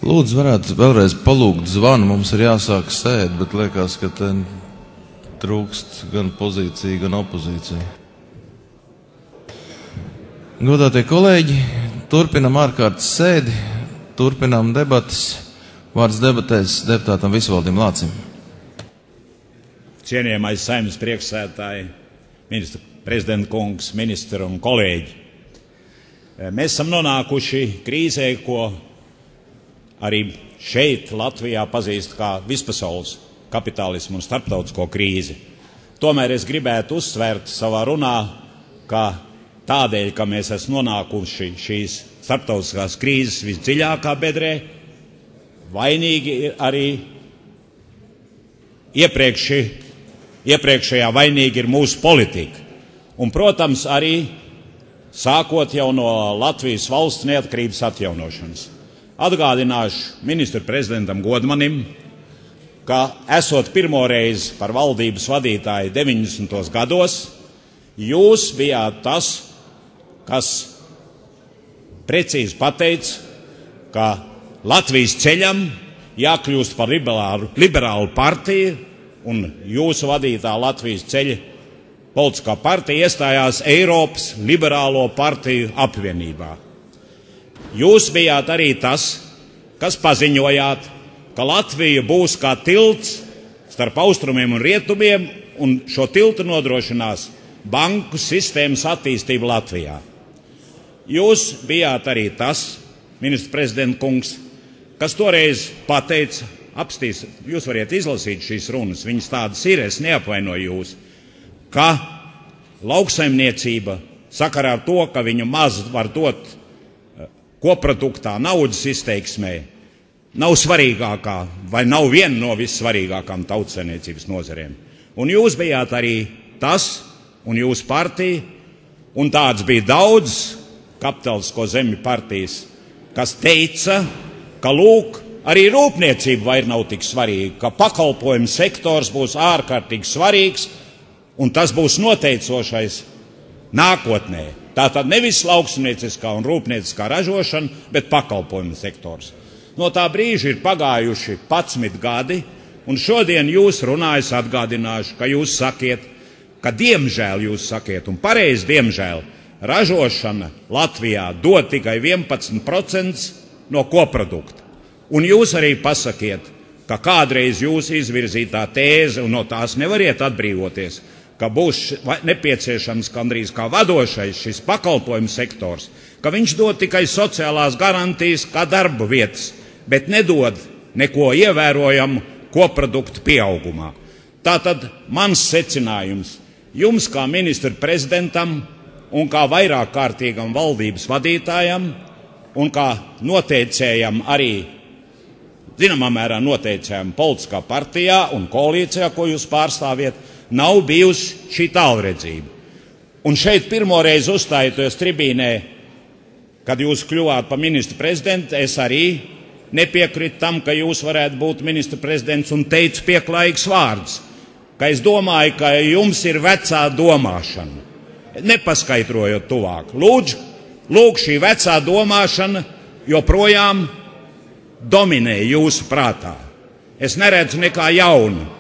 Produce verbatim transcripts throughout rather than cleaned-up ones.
Lūdzu, varētu vēlreiz palūgt zvanu, mums ir jāsāk sēd, bet liekas, ka te trūkst gan pozīcija, gan opozīcija. Godātie kolēģi, turpinam ārkārtas sēdi, turpinam debatas. Vārds debatēs deputātam Visvaldim Lācim. Cienījamais Saeimas priekšsēdētāji, ministra prezidenta kungs, ministri un kolēģi. Mēs esam nonākuši krīzē, ko arī šeit Latvijā pazīst kā vispasaules kapitālismu un starptautisko krīzi. Tomēr es gribētu uzsvērt savā runā, ka tādēļ, ka mēs esam nonākuši šīs starptautiskās krīzes visdziļākā bedrē, vainīgi ir arī iepriekši, iepriekšējā vainīgi ir mūsu politika. Un, protams, arī sākot jau no Latvijas valsts neatkarības atjaunošanas. Atgādināšu ministru prezidentam Godmanim, ka esot pirmoreiz par valdības vadītāju deviņdesmitos gados, jūs bijāt tas, kas precīzi pateica, ka Latvijas ceļam jākļūst par liberālu, liberālu partiju, un jūsu vadītā Latvijas ceļa politiskā partija iestājās Eiropas liberālo partiju apvienībā. Jūs bijāt arī tas, kas paziņojāt, ka Latvija būs kā tilts starp austrumiem un rietumiem, un šo tiltu nodrošinās banku sistēmas attīstību Latvijā. Jūs bijāt arī tas, ministra prezidenta kungs, kas toreiz pateica, apstīs, jūs variet izlasīt šīs runas, viņas tādas ir, es neapvainoju jūs, ka lauksaimniecība sakarā ar to, ka viņu maz var dot koproduktā, naudas izteiksmē, nav svarīgākā vai nav viena no vissvarīgākām tautsaimniecības nozarēm. Un jūs bijāt arī tas, un jūsu partija, un tāds bija daudz kapitalisko zemju partijas, kas teica, ka lūk, arī rūpniecība vairs nav tik svarīga, ka pakalpojumu sektors būs ārkārtīgi svarīgs, un tas būs noteicošais nākotnē. Tātad nevis lauksaimnieciskā un rūpnieciskā ražošana, bet pakalpojumu sektors. No tā brīža ir pagājuši padsmit gadi, un šodien jūs runājat, atgādināšu, ka jūs sakiet, ka diemžēl jūs sakiet, un pareizi diemžēl, ražošana Latvijā dod tikai vienpadsmit procenti no koprodukta. Un jūs arī pasakiet, ka kādreiz jūs izvirzītā tēze, un no tās nevariet atbrīvoties, ka būs nepieciešams gandrīz kā vadošais šis pakalpojumu sektors, ka viņš dod tikai sociālās garantijas kā darba vietas, bet nedod neko ievērojamu koproduktu pieaugumā. Tātad mans secinājums jums kā ministra prezidentam un kā vairāk kārtīgam valdības vadītājam un kā noteicējam arī, zināmā mērā noteicējam politiskā partijā un koalīcijā, ko jūs pārstāviet, nav bijusi šī tālredzība. Un šeit pirmoreiz uzstājoties tribīnē, kad jūs kļuvāt par ministru prezidentu, es arī nepiekritu tam, ka jūs varētu būt ministru prezidents, un teicu pieklājīgs vārds, ka es domāju, ka jums ir vecā domāšana. Nepaskaidrojot tuvāk. Lūdzu, lūk, šī vecā domāšana joprojām dominē jūsu prātā. Es neredzu nekā jaunu.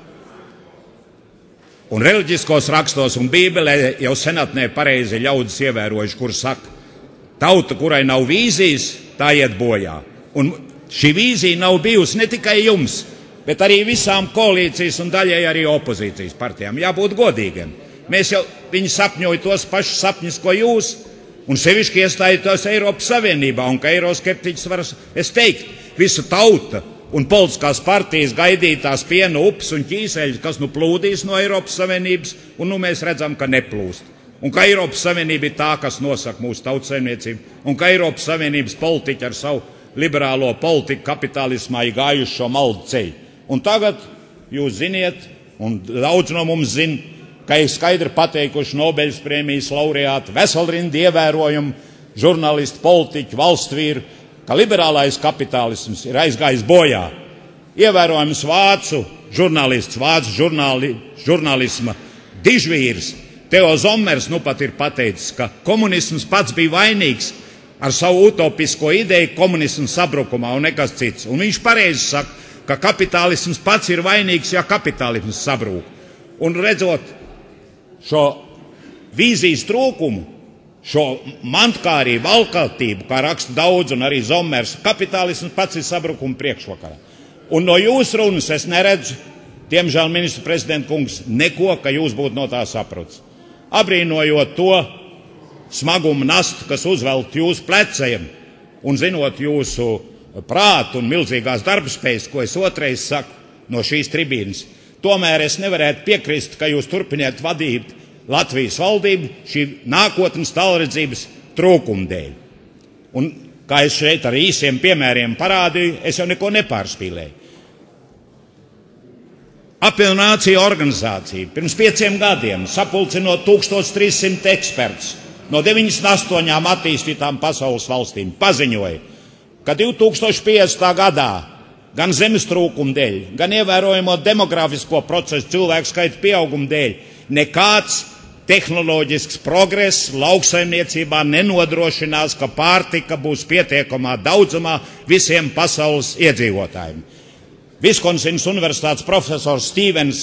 Un reliģiskos rakstos un Bībelē jau senatnē pareizi ļaudis ievērojuši, kur saka, tauta, kurai nav vīzijas, tā iet bojā. Un šī vīzija nav bijusi ne tikai jums, bet arī visām koalīcijas un daļai arī opozīcijas partijām. Jābūt godīgiem. Mēs jau, viņi sapņoja tos pašus sapņus, ko jūs, un sevišķi iestājoties Eiropas Savienībā, un ka eiroskeptiķis var, es teiktu, visa tauta un politiskās partijas gaidītās piena upes un ķīseļus, kas nu plūdīs no Eiropas Savienības, un nu mēs redzam, ka neplūst. Un ka Eiropas Savienība ir tā, kas nosaka mūsu tautsaimniecību, un ka Eiropas Savienības politiķi ar savu liberālo politiku kapitālismā ir gājuši šo maldu ceļu. Un tagad jūs ziniet, un daudz no mums zina, ka ir skaidri pateikuši Nobeļas prēmijas laureāti, veselrindu ievērojumu, žurnālisti, politiķi, valstsvīri, ka liberālais kapitālisms ir aizgājis bojā. Ievērojams vācu žurnālists, vācu žurnāli, žurnālisma dižvīrs Teo Zommers nu pat ir pateicis, ka komunisms pats bija vainīgs, ar savu utopisko ideju komunismu sabrukumā un nekas cits. Un viņš pareizi saka, ka kapitālisms pats ir vainīgs, ja kapitālisms sabrūk. Un redzot šo vīzijas trūkumu, šo mantkārību, alkatību, kā raksta daudz un arī Zomers, kapitālisms pats ir sabrukuma priekšvakarā. Un no jūsu runas es neredzu, diemžēl, ministra prezidenta kungs, neko, ka jūs būtu no tā saprats. Abrīnojot to smagumu nastu, kas uzvelt jūsu pleciem, un zinot jūsu prātu un milzīgās darbspējas, ko es otrais saku no šīs tribīnas, tomēr es nevarētu piekrist, ka jūs turpiniet vadīt Latvijas valdību šī nākotnes tālredzības trūkuma dēļ. Un, kā es šeit ar īsiem piemēriem parādīju, es jau neko nepārspīlēju. Apvienoto Nāciju organizācija pirms pieciem gadiem sapulcinot tūkstoš trīs simtus ekspertus no deviņdesmit astoņām attīstītām pasaules valstīm paziņoja, ka divi tūkstoši piecdesmitā gadā gan zemes trūkuma dēļ, gan ievērojamo demografisko procesu cilvēku skaita pieauguma dēļ nekāds tehnoloģisks progress lauksaimniecībā nenodrošinās, ka pārtika būs pietiekamā daudzumā visiem pasaules iedzīvotājiem. Viskonsinas universitātes profesors Stevens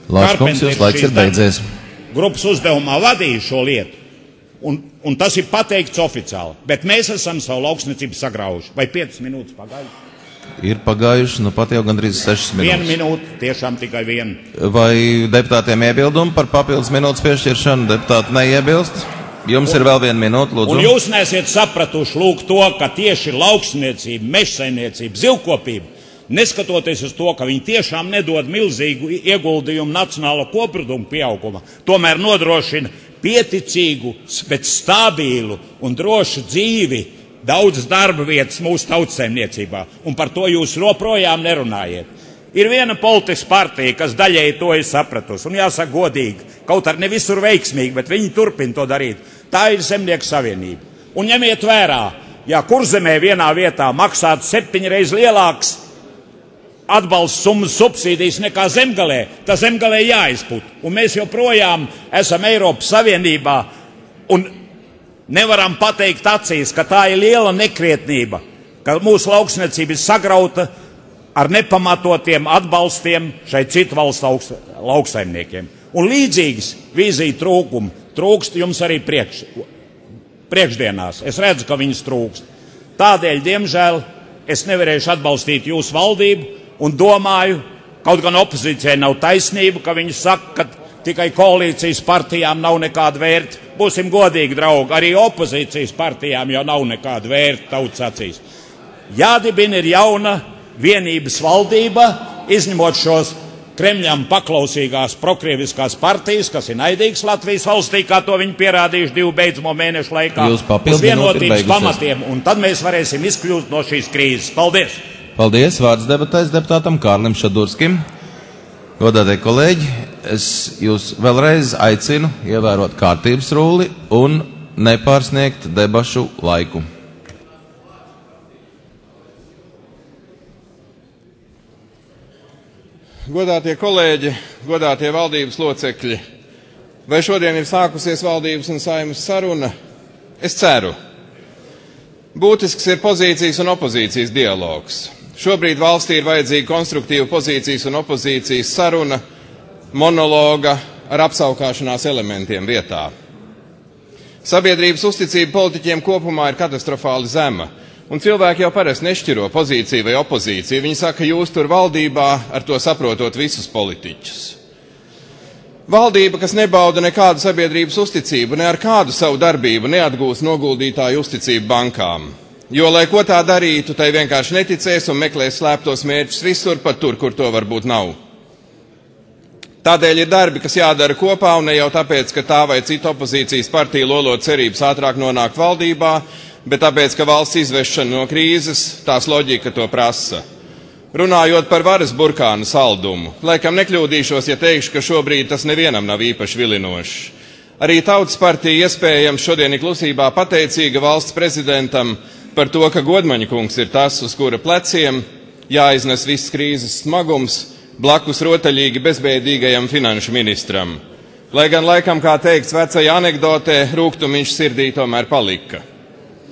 Karpenters grupas uzdevumā vadīja šo lietu, un, un tas ir pateikts oficiāli, bet mēs esam savu lauksniecību sagraujuši. Vai piecas minūtes pagājuši? Ir pagājuši, nu pat jau gandrīz sešas minūtes. Viena minūte, tiešām tikai viena. Vai deputātiem iebildumi par papildus minūtes piešķiršanu? Deputāti neiebilst. Jums un, ir vēl viena minūte, lūdzu. Un jūs neesiet sapratuši lūk to, ka tieši lauksniecība, mežsaimniecība, zivkopība, neskatoties uz to, ka viņi tiešām nedod milzīgu ieguldījumu nacionālo koproduktu pieauguma, tomēr nodrošina pieticīgu, bet stabilu un drošu dzīvi, daudzas darba vietas mūsu tautsaimniecībā, un par to jūs joprojām nerunājiet. Ir viena politiska partija, kas daļēji to ir sapratusi, un jāsaka godīgi, kaut arī ne visur veiksmīgi, bet viņi turpina to darīt. Tā ir Zemnieku savienība. Un ņemiet vērā, ja Kurzemē vienā vietā maksātu septiņreiz lielāks atbalsts summas subsīdijas nekā Zemgalē, tā Zemgalē jāizput. Un mēs joprojām esam Eiropas Savienībā un nevaram pateikt acīs, ka tā ir liela nekrietnība, ka mūsu lauksniecība ir sagrauta ar nepamatotiem atbalstiem šai citu valstu lauksaimniekiem. Un līdzīgas vīzija trūkumu trūkst jums arī priekš, priekšdienās. Es redzu, ka viņas trūkst. Tādēļ, diemžēl, es nevarēšu atbalstīt jūsu valdību un domāju, kaut gan opozīcijai nav taisnība, ka viņi saka, ka tikai koalīcijas partijām nav nekāda vērta. Būsim godīgi, draugi, arī opozīcijas partijām jau nav nekāda vērta tautas acīs. Jādibina ir jauna vienības valdība, izņemot šos Kremļam paklausīgās prokrieviskās partijas, kas ir naidīgas Latvijas valstī, kā to viņi pierādījuši divu beidzamo mēnešu laikā, uz vienotības pamatiem, un tad mēs varēsim izkļūt no šīs krīzes. Paldies! Paldies! Vārds debatēs deputātam Kārlim Šadurskim. Godātie kolēģi, es jūs vēlreiz aicinu ievērot kārtības rulli un nepārsniegt debašu laiku. Godātie kolēģi, godātie valdības locekļi, vai šodien ir sākusies valdības un Saeimas saruna? Es ceru. Būtisks ir pozīcijas un opozīcijas dialogs. Šobrīd valstī ir vajadzīga konstruktīva pozīcijas un opozīcijas saruna, monologa ar apsaukāšanās elementiem vietā. Sabiedrības uzticība politiķiem kopumā ir katastrofāli zema. Un cilvēki jau parasti nešķiro pozīciju vai opozīciju. Viņi saka, jūs tur valdībā, ar to saprotot visus politiķus. Valdība, kas nebauda nekādu sabiedrības uzticību, ne ar kādu savu darbību neatgūs noguldītāju uzticību bankām. Jo, lai ko tā darītu, tai vienkārši neticēs un meklēs slēptos mērķus visur, pat tur, kur to varbūt nav. Tādēļ ir darbi, kas jādara kopā, un ne jau tāpēc, ka tā vai cita opozīcijas partija lolo cerības ātrāk nonākt valdībā, bet tāpēc, ka valsts izvešana no krīzes, tās loģika to prasa. Runājot par varas burkānu saldumu, laikam nekļūdīšos, ja teikšu, ka šobrīd tas nevienam nav īpaši vilinošs. Arī Tautas partija iespējams šodien ir klusībā pateicīga valsts prezidentam par to, ka Godmaņa kungs ir tas, uz kura pleciem jāiznes viss krīzes smagums blakus rotaļīgi bezbēdīgajam finanšu ministram. Lai gan laikam, kā teikts vecajā anekdotē, rūgtumiņš sirdī tomēr palika.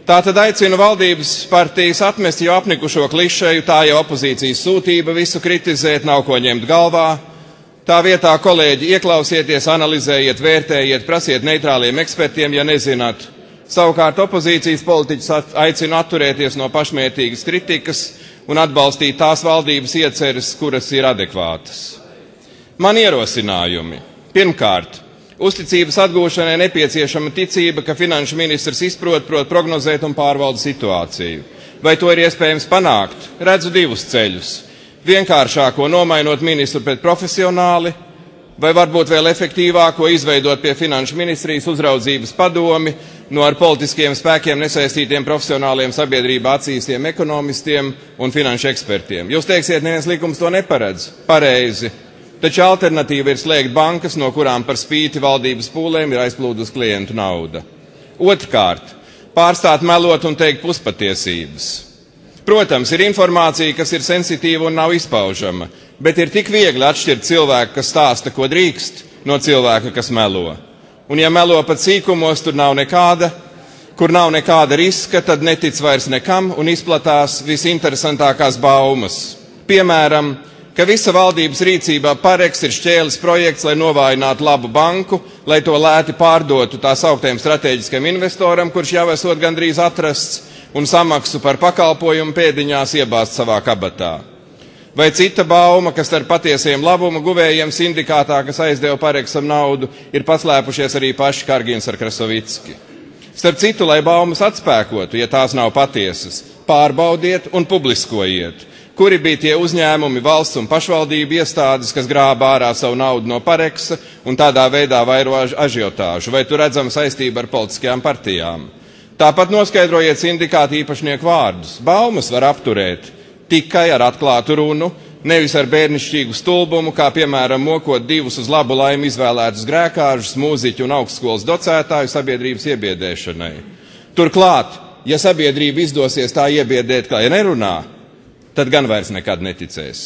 Tātad aicinu valdības partijas atmest jau apnikušo klišeju, tā jau opozīcijas sūtība visu kritizēt, nav ko ņemt galvā. Tā vietā, kolēģi, ieklausieties, analizējiet, vērtējiet, prasiet neitrāliem ekspertiem, ja nezināt. Savukārt opozīcijas politiķus aicinu atturēties no pašmērtīgas kritikas un atbalstīt tās valdības ieceres, kuras ir adekvātas. Man ierosinājumi. Pirmkārt, uzticības atgūšanai nepieciešama ticība, ka finanšu ministrs izprot, prot prognozēt un pārvalda situāciju. Vai to ir iespējams panākt? Redzu divus ceļus. Vienkāršāko nomainot ministru pret profesionāli, vai varbūt vēl efektīvāko izveidot pie finanšu ministrijas uzraudzības padomi no ar politiskiem spēkiem nesaistītiem profesionāliem sabiedrībā acīstiem ekonomistiem un finanšu ekspertiem. Jūs teiksiet, neviens likums to neparedz. Pareizi. Taču alternatīva ir slēgt bankas, no kurām par spīti valdības pūlēm ir aizplūdus klientu nauda. Otrkārt, pārstāt melot un teikt puspatiesības. Protams, ir informācija, kas ir sensitīva un nav izpaužama, bet ir tik viegli atšķirt cilvēku, kas stāsta, ko drīkst, no cilvēka, kas melo. Un ja melo pat sīkumos, tur nav nekāda, kur nav nekāda riska, tad netic vairs nekam un izplatās visinteresantākās baumas. Piemēram, ka visa valdības rīcībā Pareks ir šķēlis projekts, lai novājinātu labu banku, lai to lēti pārdotu tā sauktiem strateģiskam investoram, kurš jau esot gandrīz atrasts, un samaksu par pakalpojumu pēdiņās iebāzt savā kabatā. Vai cita bauma, ka starp patiesiem labuma guvējiem sindikātā, kas aizdeva Pareksam naudu, ir paslēpušies arī paši Kargins ar Krasovicki. Starp citu, lai baumas atspēkotu, ja tās nav patiesas, pārbaudiet un publiskojiet. Kuri bija tie uzņēmumi, valsts un pašvaldību iestādes, kas grāba ārā savu naudu no Pareksa un tādā veidā vairo ažiotāžu, vai tu redzam saistību ar politiskajām partijām. Tāpat noskaidrojiet sindikātu īpašnieku vārdus. Baumas var apturēt tikai ar atklātu runu, nevis ar bērnišķīgu stulbumu, kā piemēram mokot divus uz labu laimi izvēlētus grēkāžus, mūziķu un augstskolas docētāju sabiedrības iebiedēšanai. Turklāt, ja sabiedrība izdosies tā iebiedēt, kā ja nerunā, tad gan vairs nekad neticēs.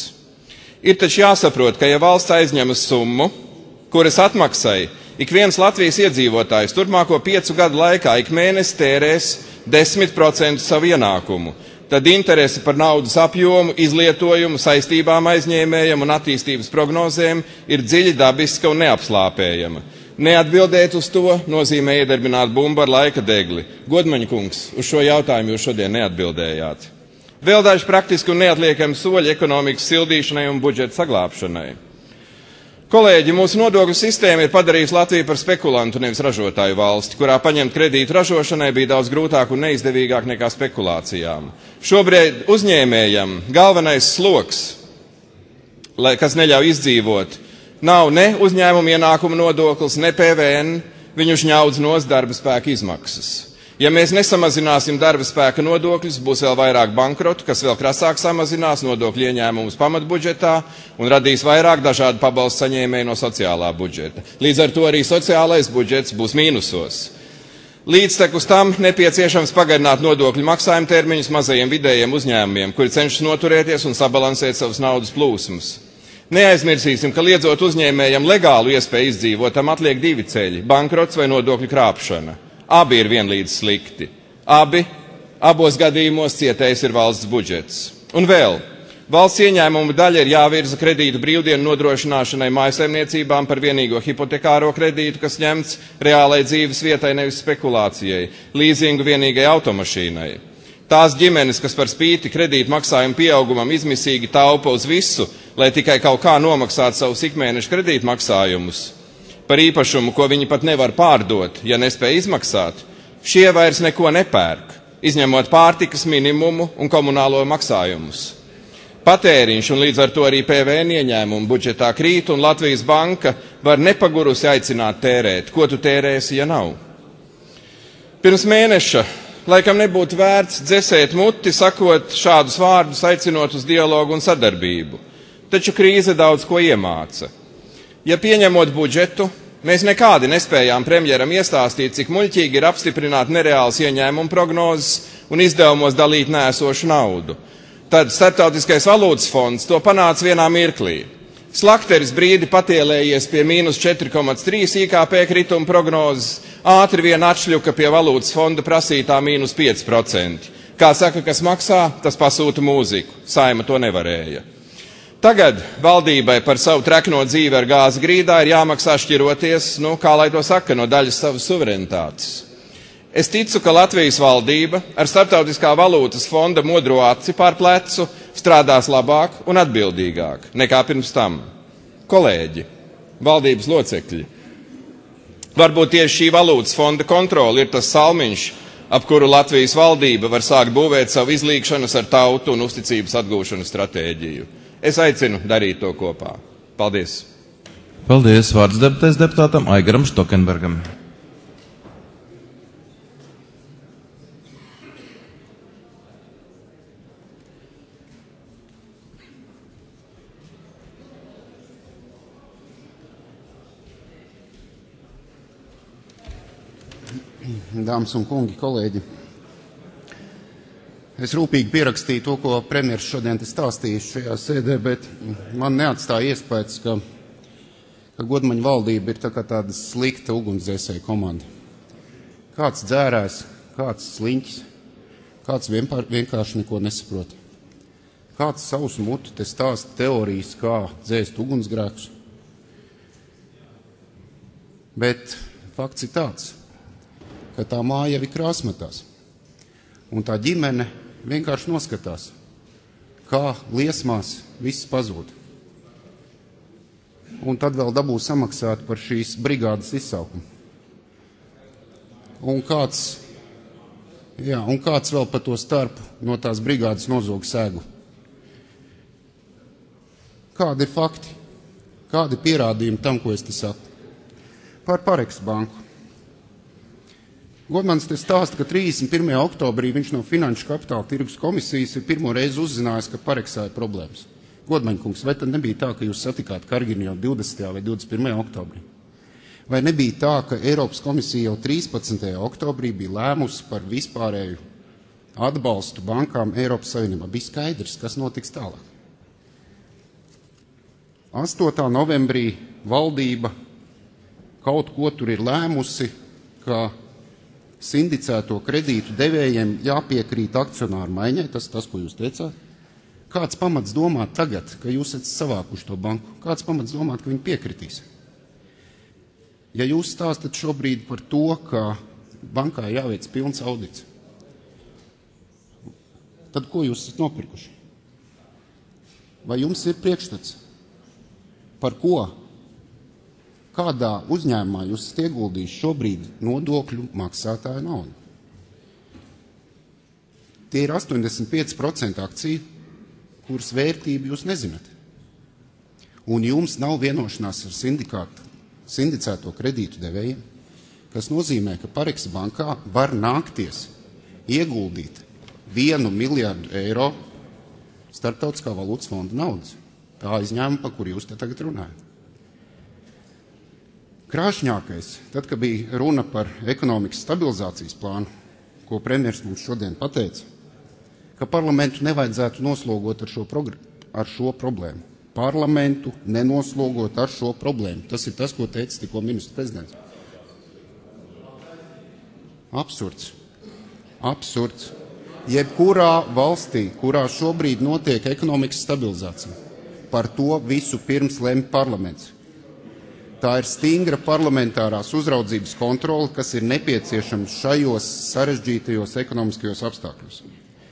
Ir taču jāsaprot, ka ja valsts aizņemas summu, kuras atmaksai ik viens Latvijas iedzīvotājs turpmāko piecu gadu laikā ik mēnesi tērēs desmit procentus savu ienākumu, tad interese par naudas apjomu, izlietojumu, saistībām aizņēmējam un attīstības prognozēm ir dziļi dabiska un neapslāpējama. Neatbildēt uz to nozīmē iedarbināt bumbu ar laika degli. Godmaņa kungs, uz šo jautājumu jūs šodien neatbildējāt. Vēl daži praktiski un neatliekami soļi ekonomikas sildīšanai un budžeta saglābšanai. Kolēģi, mūsu nodokļu sistēma ir padarījusi Latviju par spekulantu, nevis ražotāju valsti, kurā paņemt kredītu ražošanai bija daudz grūtāk un neizdevīgāk nekā spekulācijām. Šobrīd uzņēmējam galvenais sloks, lai, kas neļauj izdzīvot, nav ne uzņēmuma ienākuma nodoklis, ne P V N, viņu šņaudz nos darba spēka izmaksas. Ja mēs nesamazināsim darba spēka nodokļus, būs vēl vairāk bankrotu, kas vēl krasāk samazinās nodokļu ieņēmumus pamatbudžetā un radīs vairāk dažādu pabalstu saņēmēju no sociālā budžeta. Līdz ar to arī sociālais budžets būs mīnusos. Līdztekus tam nepieciešams pagarināt nodokļu maksājumu termiņus mazajiem vidējiem uzņēmumiem, kuri cenšas noturēties un sabalansēt savus naudas plūsmas. Neaizmirsīsim, ka liedzot uzņēmējam legālu iespēju izdzīvot, tam atliek divi ceļi – bankrots vai nodokļu krāpšana. Abi ir vienlīdz slikti. Abi, abos gadījumos cietējs ir valsts budžets. Un vēl, valsts ieņēmuma daļa ir jāvirza kredītu brīvdienu nodrošināšanai mājasaimniecībām par vienīgo hipotekāro kredītu, kas ņemts reālai dzīves vietai, nevis spekulācijai, līzingu vienīgai automašīnai. Tās ģimenes, kas par spīti kredītu maksājumu pieaugumam izmisīgi taupa uz visu, lai tikai kaut kā nomaksātu savus ikmēneša kredītu maksājumus, par īpašumu, ko viņi pat nevar pārdot, ja nespēj izmaksāt, šie vairs neko nepērk, izņemot pārtikas minimumu un komunālo maksājumus. Patēriņš un līdz ar to arī P V N ieņēmumu budžetā krīt, un Latvijas banka var nepagurusi aicināt tērēt. Ko tu tērēsi, ja nav? Pirms mēneša laikam nebūtu vērts dzesēt muti, sakot šādus vārdus, aicinot uz dialogu un sadarbību. Taču krīze daudz ko iemāca. Ja pieņemot budžetu, mēs nekādi nespējām premjeram iestāstīt, cik muļķīgi ir apstiprināt nereāls ieņēmumu prognozes un izdevumos dalīt nēsošu naudu. Tad Starptautiskais valūtas fonds to panāca vienā mirklī. Slakteris brīdi patielējies pie mīnus četri komats trīs I K P krituma prognozes, ātri vien atšļuka pie valūtas fonda prasītā mīnus pieci procenti. Kā saka, kas maksā, tas pasūta mūziku. Saima to nevarēja. Tagad valdībai par savu trekno dzīvi ar gāzi grīdā ir jāmaksā šķiroties, nu, kā lai to saka, no daļas savas suverenitātes. Es ticu, ka Latvijas valdība ar Starptautiskā valūtas fonda modro aci pār plecu strādās labāk un atbildīgāk nekā pirms tam. Kolēģi, valdības locekļi, varbūt tieši šī valūtas fonda kontrole ir tas salmiņš, ap kuru Latvijas valdība var sākt būvēt savu izlīgšanas ar tautu un uzticības atgūšanas stratēģiju. Es aicinu darīt to kopā. Paldies! Paldies! Vārds debatēs deputātam Aigaram Štokenbergam. Dāmas un kungi, kolēģi, es rūpīgi pierakstīju to, ko premjers šodien te stāstījis šajā sēdē, bet man neatstāja iespējas, ka, ka Godmaņa valdība ir tā kā tāda slikta ugunsdzēsēja komanda. Kāds dzērājs, kāds sliņķis, kāds vienpār, vienkārši neko nesaprot. Kāds savus mutu te stāsta teorijas, kā dzēst ugunsgrēkus. Bet fakts ir tāds, ka tā māja jau ir krāsmatās. Un tā ģimene vienkārši noskatās, kā liesmās viss pazūd. Un tad vēl dabū samaksāt par šīs brigādes izsaukumu. Un kāds, jā, un kāds vēl pa to starpu no tās brigādes nozog sēgu. Kādi ir fakti? Kādi pierādījumi tam, ko es te saku? Par Pareks banku. Godmans te stāsta, ka trīsdesmit pirmajā oktobrī viņš no Finanšu kapitāla tirgus komisijas ir pirmo reizi uzzinājis, ka Pareksā ir problēmas. Godmaņkungs, vai tad nebija tā, ka jūs satikāt Karginu jau divdesmitajā vai divdesmit pirmajā oktobrī? Vai nebija tā, ka Eiropas komisija jau trīspadsmitajā oktobrī bija lēmusi par vispārēju atbalstu bankām Eiropas Savienībā? Bija skaidrs, kas notiks tālāk. astotā novembrī valdība kaut ko tur ir lēmusi, ka sindicēto kredītu devējiem jāpiekrīt akcionāru maiņai, tas tas, ko jūs teicāt. Kāds pamats domāt tagad, ka jūs esat savākuši to banku? Kāds pamats domāt, ka viņi piekritīs? Ja jūs stāstat šobrīd par to, ka bankā jāveic pilns audits, tad ko jūs esat nopirkuši? Vai jums ir priekšstats? Par ko? Kādā uzņēmumā jūs esat ieguldījuši šobrīd nodokļu maksātāju naudu? Tie ir astoņdesmit pieci procenti akciju, kuras vērtību jūs nezināt. Un jums nav vienošanās ar sindikātu, sindicēto kredītu devējiem, kas nozīmē, ka Pareks bankā var nākties ieguldīt vienu miljardu eiro Starptautiskā valūtas fonda naudas. Tā izņēmuma, pa kur jūs te tagad runājat. Krāšņākais, tad, kad bija runa par ekonomikas stabilizācijas plānu, ko premjers mums šodien pateica, ka parlamentu nevajadzētu noslogot ar šo, ar šo problēmu. Parlamentu nenoslogot ar šo problēmu. Tas ir tas, ko teica tikko ministrs prezidents. Absurds. Absurds. Jebkurā valstī, kurā šobrīd notiek ekonomikas stabilizācija, par to visu pirms lemj parlaments. Tā ir stingra parlamentārās uzraudzības kontrole, kas ir nepieciešams šajos sarežģītajos ekonomiskajos apstākļos.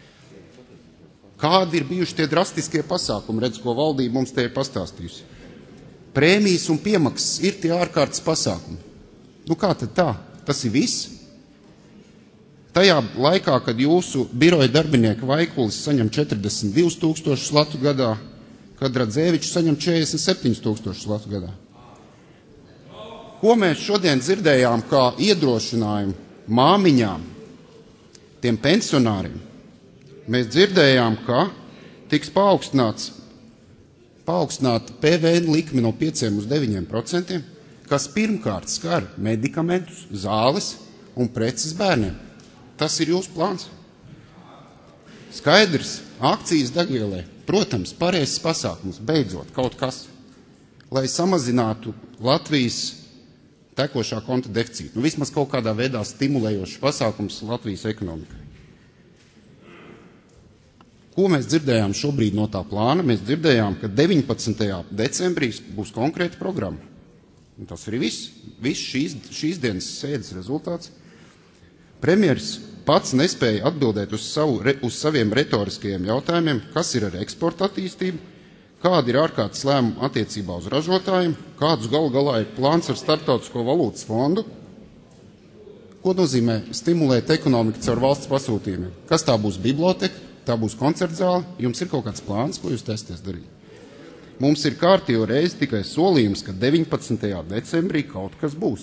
Kādi ir bijuši tie drastiskie pasākumi, redz, ko valdība mums te ir pastāstījusi? Prēmijas un piemaksas ir tie ārkārtas pasākumi. Nu kā tad tā? Tas ir viss? Tajā laikā, kad jūsu biroja darbinieka Vaikulis saņem četrdesmit divus tūkstošus latu gadā, kad Radzēvičs saņem četrdesmit septiņus tūkstošus latu gadā. Ko mēs šodien dzirdējām kā iedrošinājumu māmiņām, tiem pensionāriem? Mēs dzirdējām, ka tiks paaugstināts, paaugstināta P V N likme no pieciem uz deviņiem procentiem, kas pirmkārt skar medikamentus, zāles un preces bērniem. Tas ir jūsu plāns. Skaidrs, akcijas degvielai, protams, pareizs pasākums, beidzot kaut kas. lai samazinātu Latvijas tekošā konta deficītu. Nu, vismaz kaut kādā veidā stimulējošs pasākums Latvijas ekonomikai. Ko mēs dzirdējām šobrīd no tā plāna? Mēs dzirdējām, ka deviņpadsmitajā decembrī būs konkrēta programma. Un tas arī viss. Viss šīs, šīs dienas sēdes rezultāts. Premjeras pats nespēja atbildēt uz, savu, uz saviem retoriskajiem jautājumiem, kas ir ar eksporta attīstību, kāda ir ārkārtas lēmuma attiecībā uz ražotājiem, kādus galu galā ir plāns ar Starptautisko valūtas fondu. Ko nozīmē stimulēt ekonomiku caur valsts pasūtījumiem? Kas tā būs biblioteka, tā būs koncertzāle? Jums ir kaut kāds plāns, ko jūs taisties darīt? Mums ir kārtīgo reizi tikai solījums, ka deviņpadsmitajā decembrī kaut kas būs.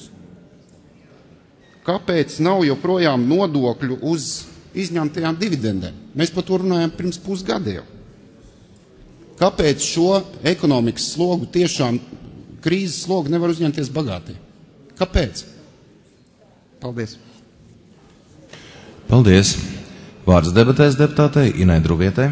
Kāpēc nav joprojām nodokļu uz izņemtajām dividendēm? Mēs par to runājam pirms pusgada jau. Kāpēc šo ekonomikas slogu tiešām krīzes slogu nevar uzņemties bagātie? Kāpēc? Paldies. Paldies. Vārds debatēs deputātei Inai Druvietei.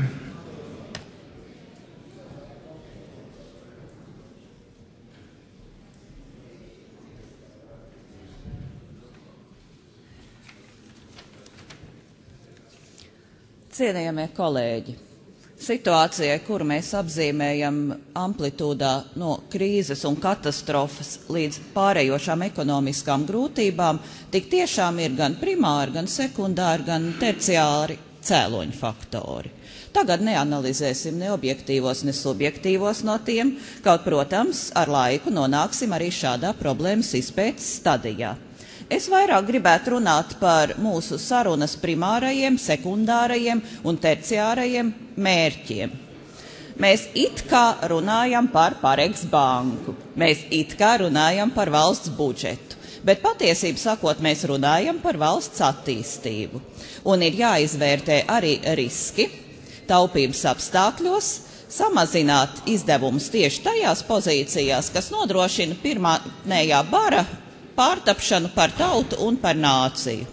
Cienījamie kolēģi, situācijai, kuru mēs apzīmējam amplitūdā no krīzes un katastrofas līdz pārējošām ekonomiskām grūtībām, tik tiešām ir gan primāri, gan sekundāri, gan terciāri cēloņu faktori. Tagad neanalizēsim ne objektīvos, ne subjektīvos no tiem, kaut, protams, ar laiku nonāksim arī šādā problēmas izpētes stadijā. Es vairāk gribētu runāt par mūsu sarunas primārajiem, sekundārajiem un terciārajiem mērķiem. Mēs it kā runājam par Pareks banku, mēs it kā runājam par valsts budžetu, bet patiesību sakot, mēs runājam par valsts attīstību. Un ir jāizvērtē arī riski taupības apstākļos, samazināt izdevumus tieši tajās pozīcijās, kas nodrošina pirmānējā bara pārtapšanu par tautu un par nāciju.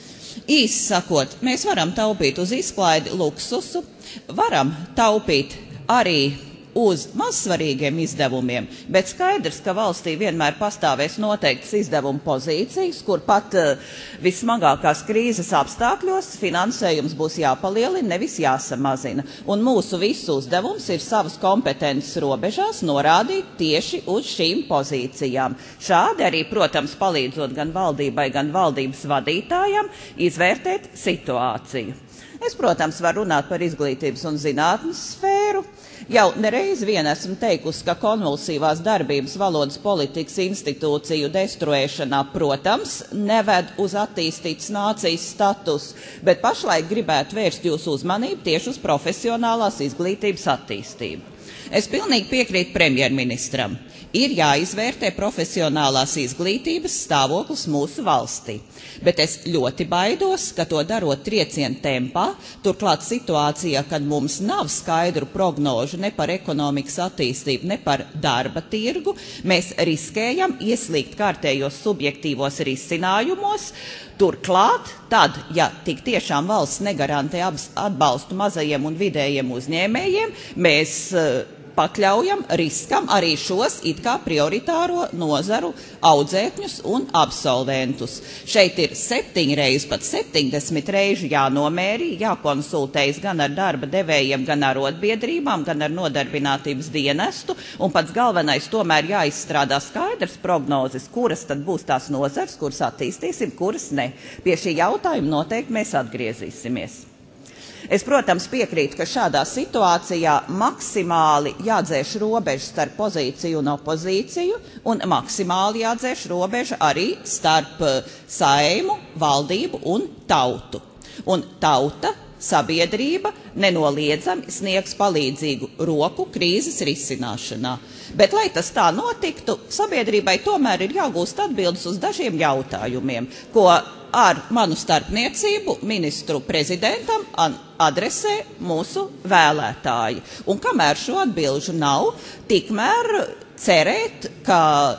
Īsi sakot, mēs varam taupīt uz izklaidi, luksusu, varam taupīt arī uz mazsvarīgiem izdevumiem, bet skaidrs, ka valstī vienmēr pastāvēs noteiktas izdevumu pozīcijas, kur pat uh, vismagākās krīzes apstākļos finansējums būs jāpalielina, nevis jāsamazina. Un mūsu visu uzdevums ir savas kompetences robežās norādīt tieši uz šīm pozīcijām. Šādi arī, protams, palīdzot gan valdībai, gan valdības vadītājam izvērtēt situāciju. Es, protams, varu runāt par izglītības un zinātnes sfēru. Jau nereiz vien esmu teikusi, ka konvulsīvās darbības valodas politikas institūciju destruēšanā, protams, neved uz attīstītas nācijas status, bet pašlaik gribētu vērst jūsu uzmanību tieši uz profesionālās izglītības attīstību. Es pilnīgi piekrītu premjerministram. Ir jāizvērtē profesionālās izglītības stāvoklis mūsu valstī. Bet es ļoti baidos, ka to darot triecienu tempā, turklāt situācijā, kad mums nav skaidru prognožu ne par ekonomikas attīstību, ne par darba tirgu, mēs riskējam ieslīgt kārtējos subjektīvos risinājumos. Turklāt, tad, ja tik tiešām valsts negarantē atbalstu mazajiem un vidējiem uzņēmējiem, mēs uh, pakļaujam riskam arī šos it kā prioritāro nozaru audzēkņus un absolventus. Šeit ir septiņreiz, pat septiņdesmit reižu jānomērī, jākonsultējas gan ar darba devējiem, gan ar arotbiedrībām, gan ar nodarbinātības dienestu, un pats galvenais tomēr jāizstrādā skaidrs prognozes, kuras tad būs tās nozars, kuras attīstīsim, kuras ne. Pie šī jautājuma noteikti mēs atgriezīsimies. Es, protams, piekrītu, ka šādā situācijā maksimāli jādzēš robeža starp pozīciju un opozīciju, un maksimāli jādzēš robeža arī starp Saimu, valdību un tautu. Un tauta, sabiedrība nenoliedzami sniegs palīdzīgu roku krīzes risināšanā. Bet, lai tas tā notiktu, sabiedrībai tomēr ir jāgūst atbildes uz dažiem jautājumiem, ko ar manu starpniecību ministru prezidentam adresē mūsu vēlētāji. Un kamēr šo atbilžu nav, tikmēr cerēt, ka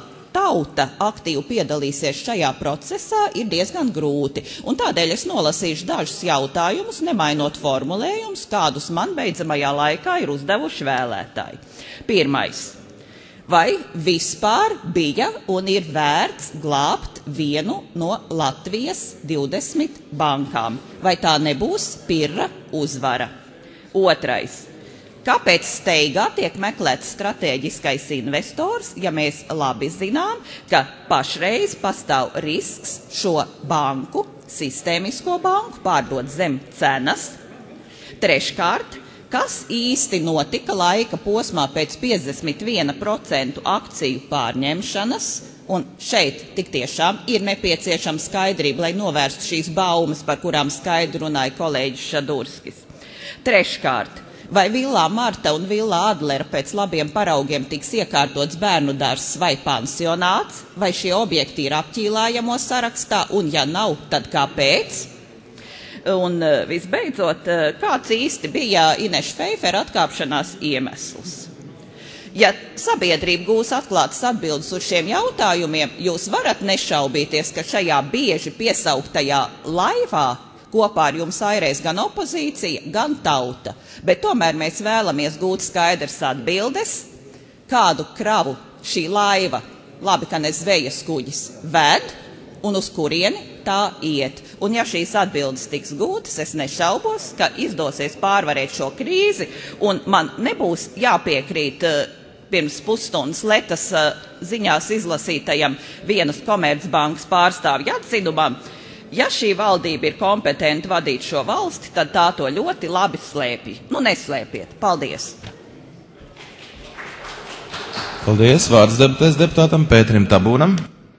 tauta aktīvi piedalīsies šajā procesā, ir diezgan grūti. Un tādēļ es nolasīšu dažus jautājumus, nemainot formulējumus, kādus man beidzamajā laikā ir uzdevuši vēlētāji. Pirmais. vai vispār bija un ir vērts glābt vienu no Latvijas divdesmit bankām? Vai tā nebūs pirra uzvara? Otrais. Kāpēc steigā tiek meklēts stratēģiskais investors, ja mēs labi zinām, ka pašreiz pastāv risks šo banku, sistēmisko banku, pārdot zem cenas? Treškārt, kas īsti notika laika posmā pēc piecdesmit viena procenta akciju pārņemšanas? Un šeit tik tiešām ir nepieciešama skaidrība, lai novērstu šīs baumas, par kurām skaidri runāja kolēģis Šadurskis. Treškārt, vai Villā Marta un Villā Adlera pēc labiem paraugiem tiks iekārtots bērnu dārzs vai pansionāts, vai šie objekti ir apķīlājamo sarakstā, un ja nav, tad kāpēc? Un visbeidzot, kāds īsti bija Ineša Feifera atkāpšanās iemesls? Ja sabiedrība gūs atklātas atbildes uz šiem jautājumiem, jūs varat nešaubīties, ka šajā bieži piesauktajā laivā kopā ar jums airēs gan opozīcija, gan tauta. Bet tomēr mēs vēlamies gūt skaidrs atbildes, kādu kravu šī laiva, labi, ka ne zvejas kuģis, ved un uz kurieni tā iet. Un ja šīs atbildes tiks gūtas, es nešaubos, ka izdosies pārvarēt šo krīzi, un man nebūs jāpiekrīt uh, pirms pusstundas Letas uh, ziņās izlasītajam vienas Komercbankas pārstāvja atzinumam. Ja šī valdība ir kompetenta vadīt šo valsti, tad tā to ļoti labi slēpj. Nu, neslēpiet. Paldies. Paldies. Vārds debatēs deputātam Pēterim Tabūnam.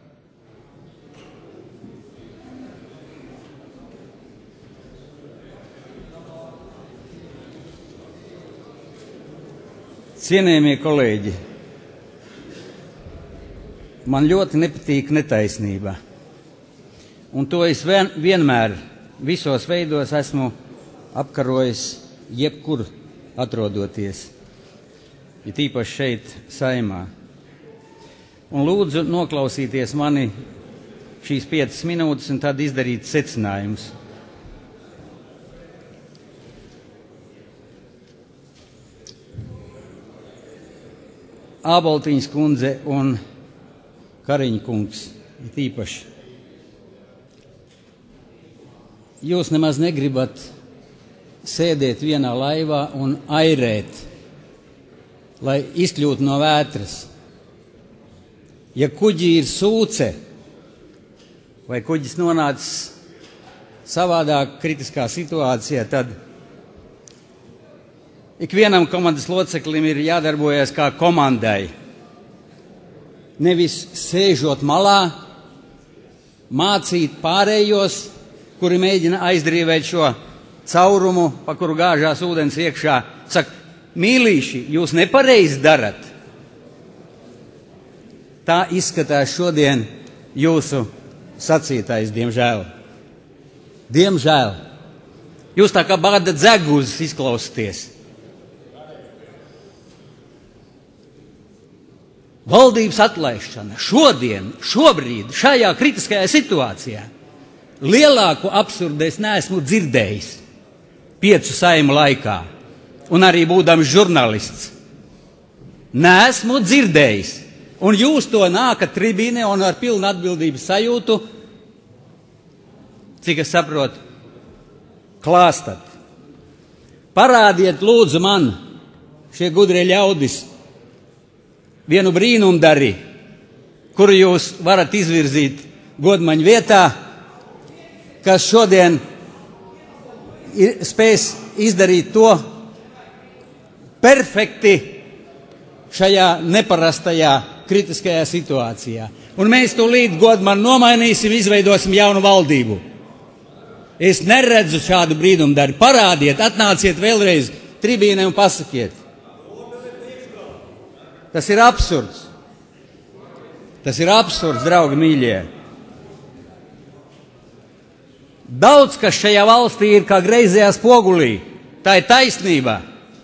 Cienējamie kolēģi, man ļoti nepatīk netaisnība. Un to es vien, vienmēr visos veidos esmu apkarojis jebkur atrodoties, ja tīpaši šeit Saeimā. Un lūdzu noklausīties mani šīs piecas minūtes un tad izdarīt secinājumus. Āboltiņas kundze un Kariņa kungs ir tīpaši. Jūs nemaz negribat sēdēt vienā laivā un airēt, lai izkļūtu no vētras. Ja kuģi ir sūce, vai kuģis nonācis savādāk kritiskā situācijā, tad ikvienam komandas loceklim ir jādarbojas kā komandai. Nevis sēžot malā, mācīt pārējos, kuri mēģina aizdrīvēt šo caurumu, pa kuru gāžās ūdens iekšā. Saka, mīlīši, jūs nepareizi darat. Tā izskatās šodien jūsu sacītais, diemžēl. Diemžēl. Jūs tā kā bāda dzeguzes izklausāties. Valdības atlaišana šodien, šobrīd, šajā kritiskajā situācijā lielāku absurdu es neesmu dzirdējis piecu Saimu laikā, un arī būdams žurnālists. Neesmu dzirdējis, un jūs to nākat tribīnē un ar pilnu atbildības sajūtu, cik es saprotu, klāstat. Parādiet lūdzu man, šie gudrie ļaudis, vienu brīnumdari, kuru jūs varat izvirzīt godmaņu vietā, kas šodien ir spēs izdarīt to perfekti šajā neparastajā kritiskajā situācijā. Un mēs tūlīt godmani nomainīsim, izveidosim jaunu valdību. Es neredzu šādu brīnumdari. Parādiet, atnāciet vēlreiz tribīnē un pasakiet. Tas ir absurds. Tas ir absurds, draugi mīļie. Daudz, kas šajā valstī ir kā greizajā spogulī. Tā ir taisnība.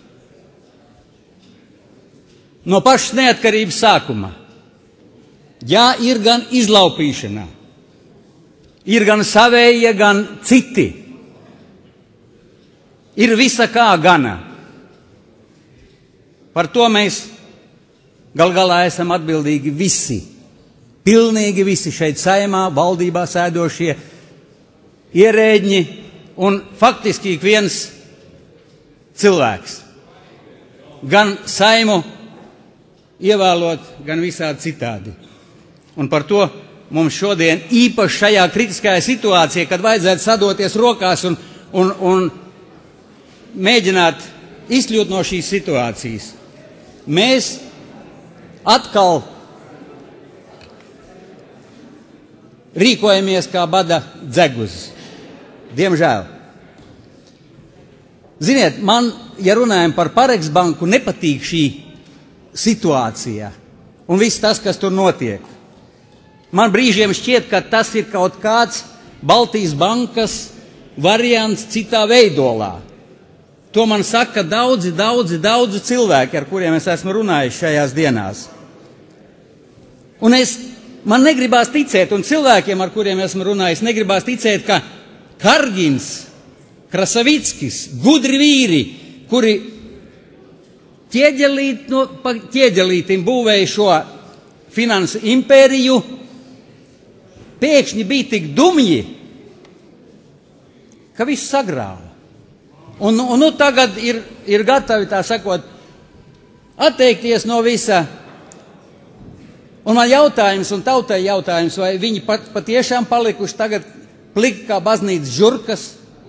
No pašas neatkarības sākuma. Jā, ir gan izlaupīšana. Ir gan savējie, gan citi. Ir visa kā gana. Par to mēs Gal galā esam atbildīgi visi, pilnīgi visi šeit saimā, valdībā sēdošie ierēģi un faktiski ik viens cilvēks. Gan saimu ievēlot, gan visādi citādi. Un par to mums šodien īpaši šajā kritiskajā situācijā, kad vajadzētu sadoties rokās un, un, un mēģināt izkļūt no šīs situācijas, mēs atkal rīkojamies kā bada dzeguzes. Diemžēl. Ziniet, man, ja runājam par Pareks banku, nepatīk šī situācija un viss tas, kas tur notiek. Man brīžiem šķiet, ka tas ir kaut kāds Baltijas bankas variants citā veidolā. To man saka daudzi, daudzi, daudzi cilvēki, ar kuriem es esmu runājis šajās dienās. Un es, man negribās ticēt, un cilvēkiem, ar kuriem esmu runājis, negribās ticēt, ka Kargins, Krasavickis, gudri vīri, kuri ķieģelīt, no, pa ķieģelītim būvēja šo finansu impēriju, pēkšņi bija tik dumji, ka viss sagrāva. Un, un nu tagad ir, ir gatavi, tā sakot, atteikties no visa. Un man jautājums, un tautai jautājums, vai viņi pat, patiešām palikuši tagad plikt kā baznīcas žurkas?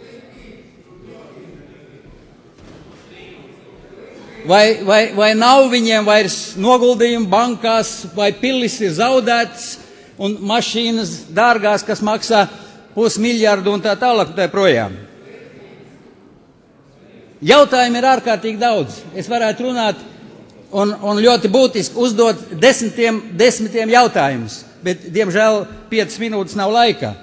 Vai, vai, vai nav viņiem vairs noguldījumu bankās, vai pilis ir zaudēts, un mašīnas dārgās, kas maksā pusmiljardu un tā tālāk, tā projām. Jautājumi ir ārkārtīgi daudz. Es varētu runāt un, un ļoti būtiski uzdot desmitiem, desmitiem jautājumus, bet, diemžēl, piecas minūtes nav laika.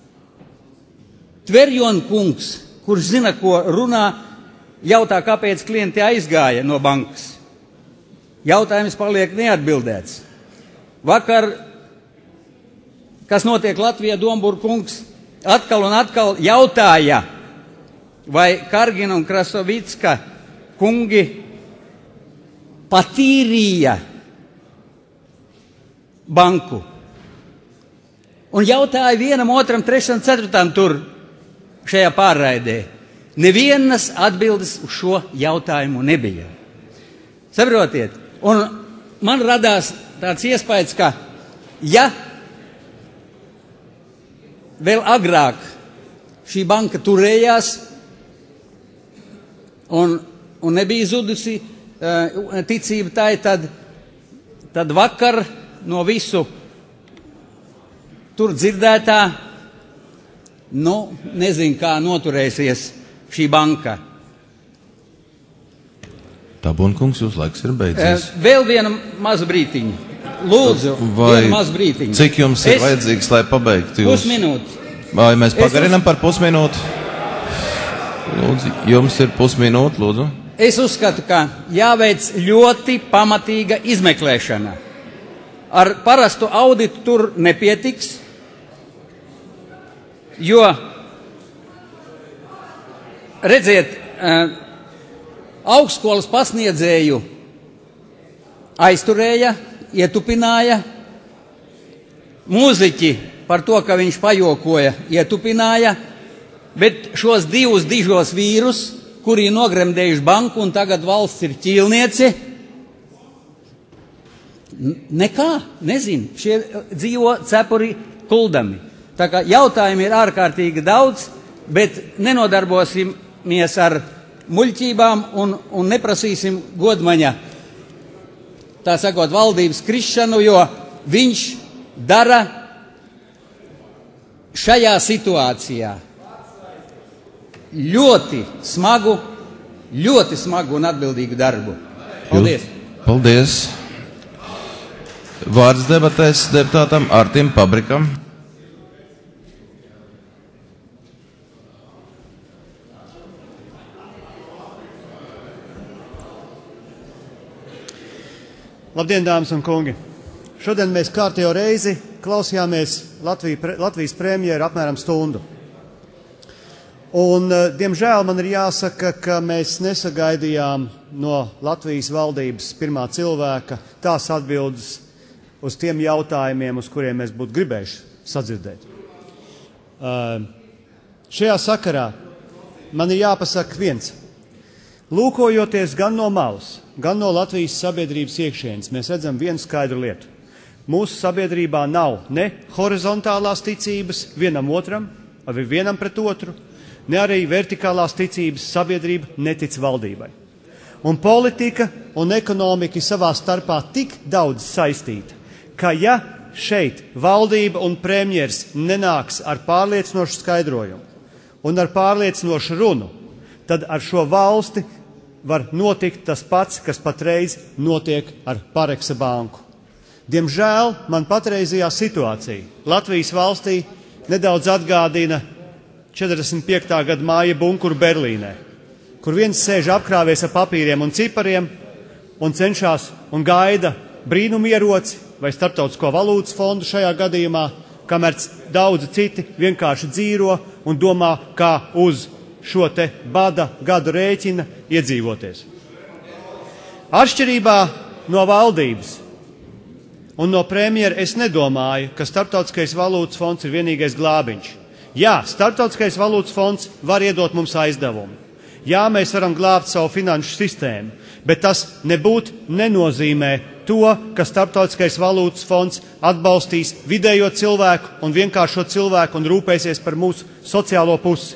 Tverjon kungs, kurš zina, ko runā, jautā, kāpēc klienti aizgāja no bankas. Jautājums paliek neatbildēts. Vakar, kas notiek Latvijā, Dombūra kungs atkal un atkal jautāja, vai Kargina un Krasovicka kungi patīrīja banku. Un jautāja vienam, otram, trešam, ceturtam tur šajā pārraidē. Nevienas atbildes uz šo jautājumu nebija. Saprotiet? Un man radās tāds iespējas, ka ja vēl agrāk šī banka turējās un, un nebija zudusi uh, ticība tai, tad, tad vakar no visu tur dzirdētā, nu, nezinu, kā noturēsies šī banka. Tabunkungs, jūs laiks ir beidzies. Uh, vēl viena maza brītiņa. Lūdzu, vai viena maza brītiņa. Cik jums ir es, vajadzīgs, lai pabeigtu jūs? Pusminūti. Vai mēs pagarinām uz... par pusminūti? Lūdzu, jums ir pusminūte, lūdzu. Es uzskatu, ka jāveic ļoti pamatīga izmeklēšana. Ar parastu auditu tur nepietiks, jo, redziet, augstskolas pasniedzēju aizturēja, ietupināja, mūziķi par to, ka viņš pajokoja, ietupināja, bet šos divus dižos vīrus, kuri nogremdējuši banku un tagad valsts ir ķīlnieci, nekā, nezinu, šie dzīvo cepuri kuldami. Tā kā jautājumi ir ārkārtīgi daudz, bet nenodarbosimies ar muļķībām un, un neprasīsim godmaņa, tā sakot, valdības krišanu, jo viņš dara šajā situācijā ļoti smagu, ļoti smagu un atbildīgu darbu. Paldies! Jūs, paldies! Vārds debatēs deputātam Artim Pabrikam. Labdien, dāmas un kungi! Šodien mēs kārtējo reizi klausījāmies Latviju, Latvijas premjeru apmēram stundu. Un, diemžēl, man ir jāsaka, ka mēs nesagaidījām no Latvijas valdības pirmā cilvēka tās atbildes uz tiem jautājumiem, uz kuriem mēs būtu gribējuši sadzirdēt. Uh, šajā sakarā man ir jāpasaka viens. Lūkojoties gan no malas, gan no Latvijas sabiedrības iekšienes, mēs redzam vienu skaidru lietu. Mūsu sabiedrībā nav ne horizontālās ticības vienam otram, vai vienam pret otru, ne arī vertikālās ticības sabiedrība netic valdībai. Un politika un ekonomika ir savā starpā tik daudz saistīta, ka ja šeit valdība un premjers nenāks ar pārliecinošu skaidrojumu un ar pārliecinošu runu, tad ar šo valsti var notikt tas pats, kas patreiz notiek ar Pareksa banku. Diemžēl man patreizajā situācija Latvijas valstī nedaudz atgādina četrdesmit piektā gada māja bunkuru Berlīnē, kur viens sēž apkrāvies ar papīriem un cipariem un cenšas un gaida brīnumieroci vai starptautisko valūtas fondu šajā gadījumā, kamēr daudzi citi vienkārši dzīvo un domā, kā uz šo te bada gadu rēķina iedzīvoties. Atšķirībā no valdības un no premjera es nedomāju, ka Starptautiskais valūtas fonds ir vienīgais glābiņš. Jā, Starptautiskais valūtas fonds var iedot mums aizdevumu. Jā, mēs varam glābt savu finanšu sistēmu, bet tas nebūtu nenozīmē to, ka Starptautiskais valūtas fonds atbalstīs vidējo cilvēku un vienkāršo cilvēku un rūpēsies par mūsu sociālo pusi.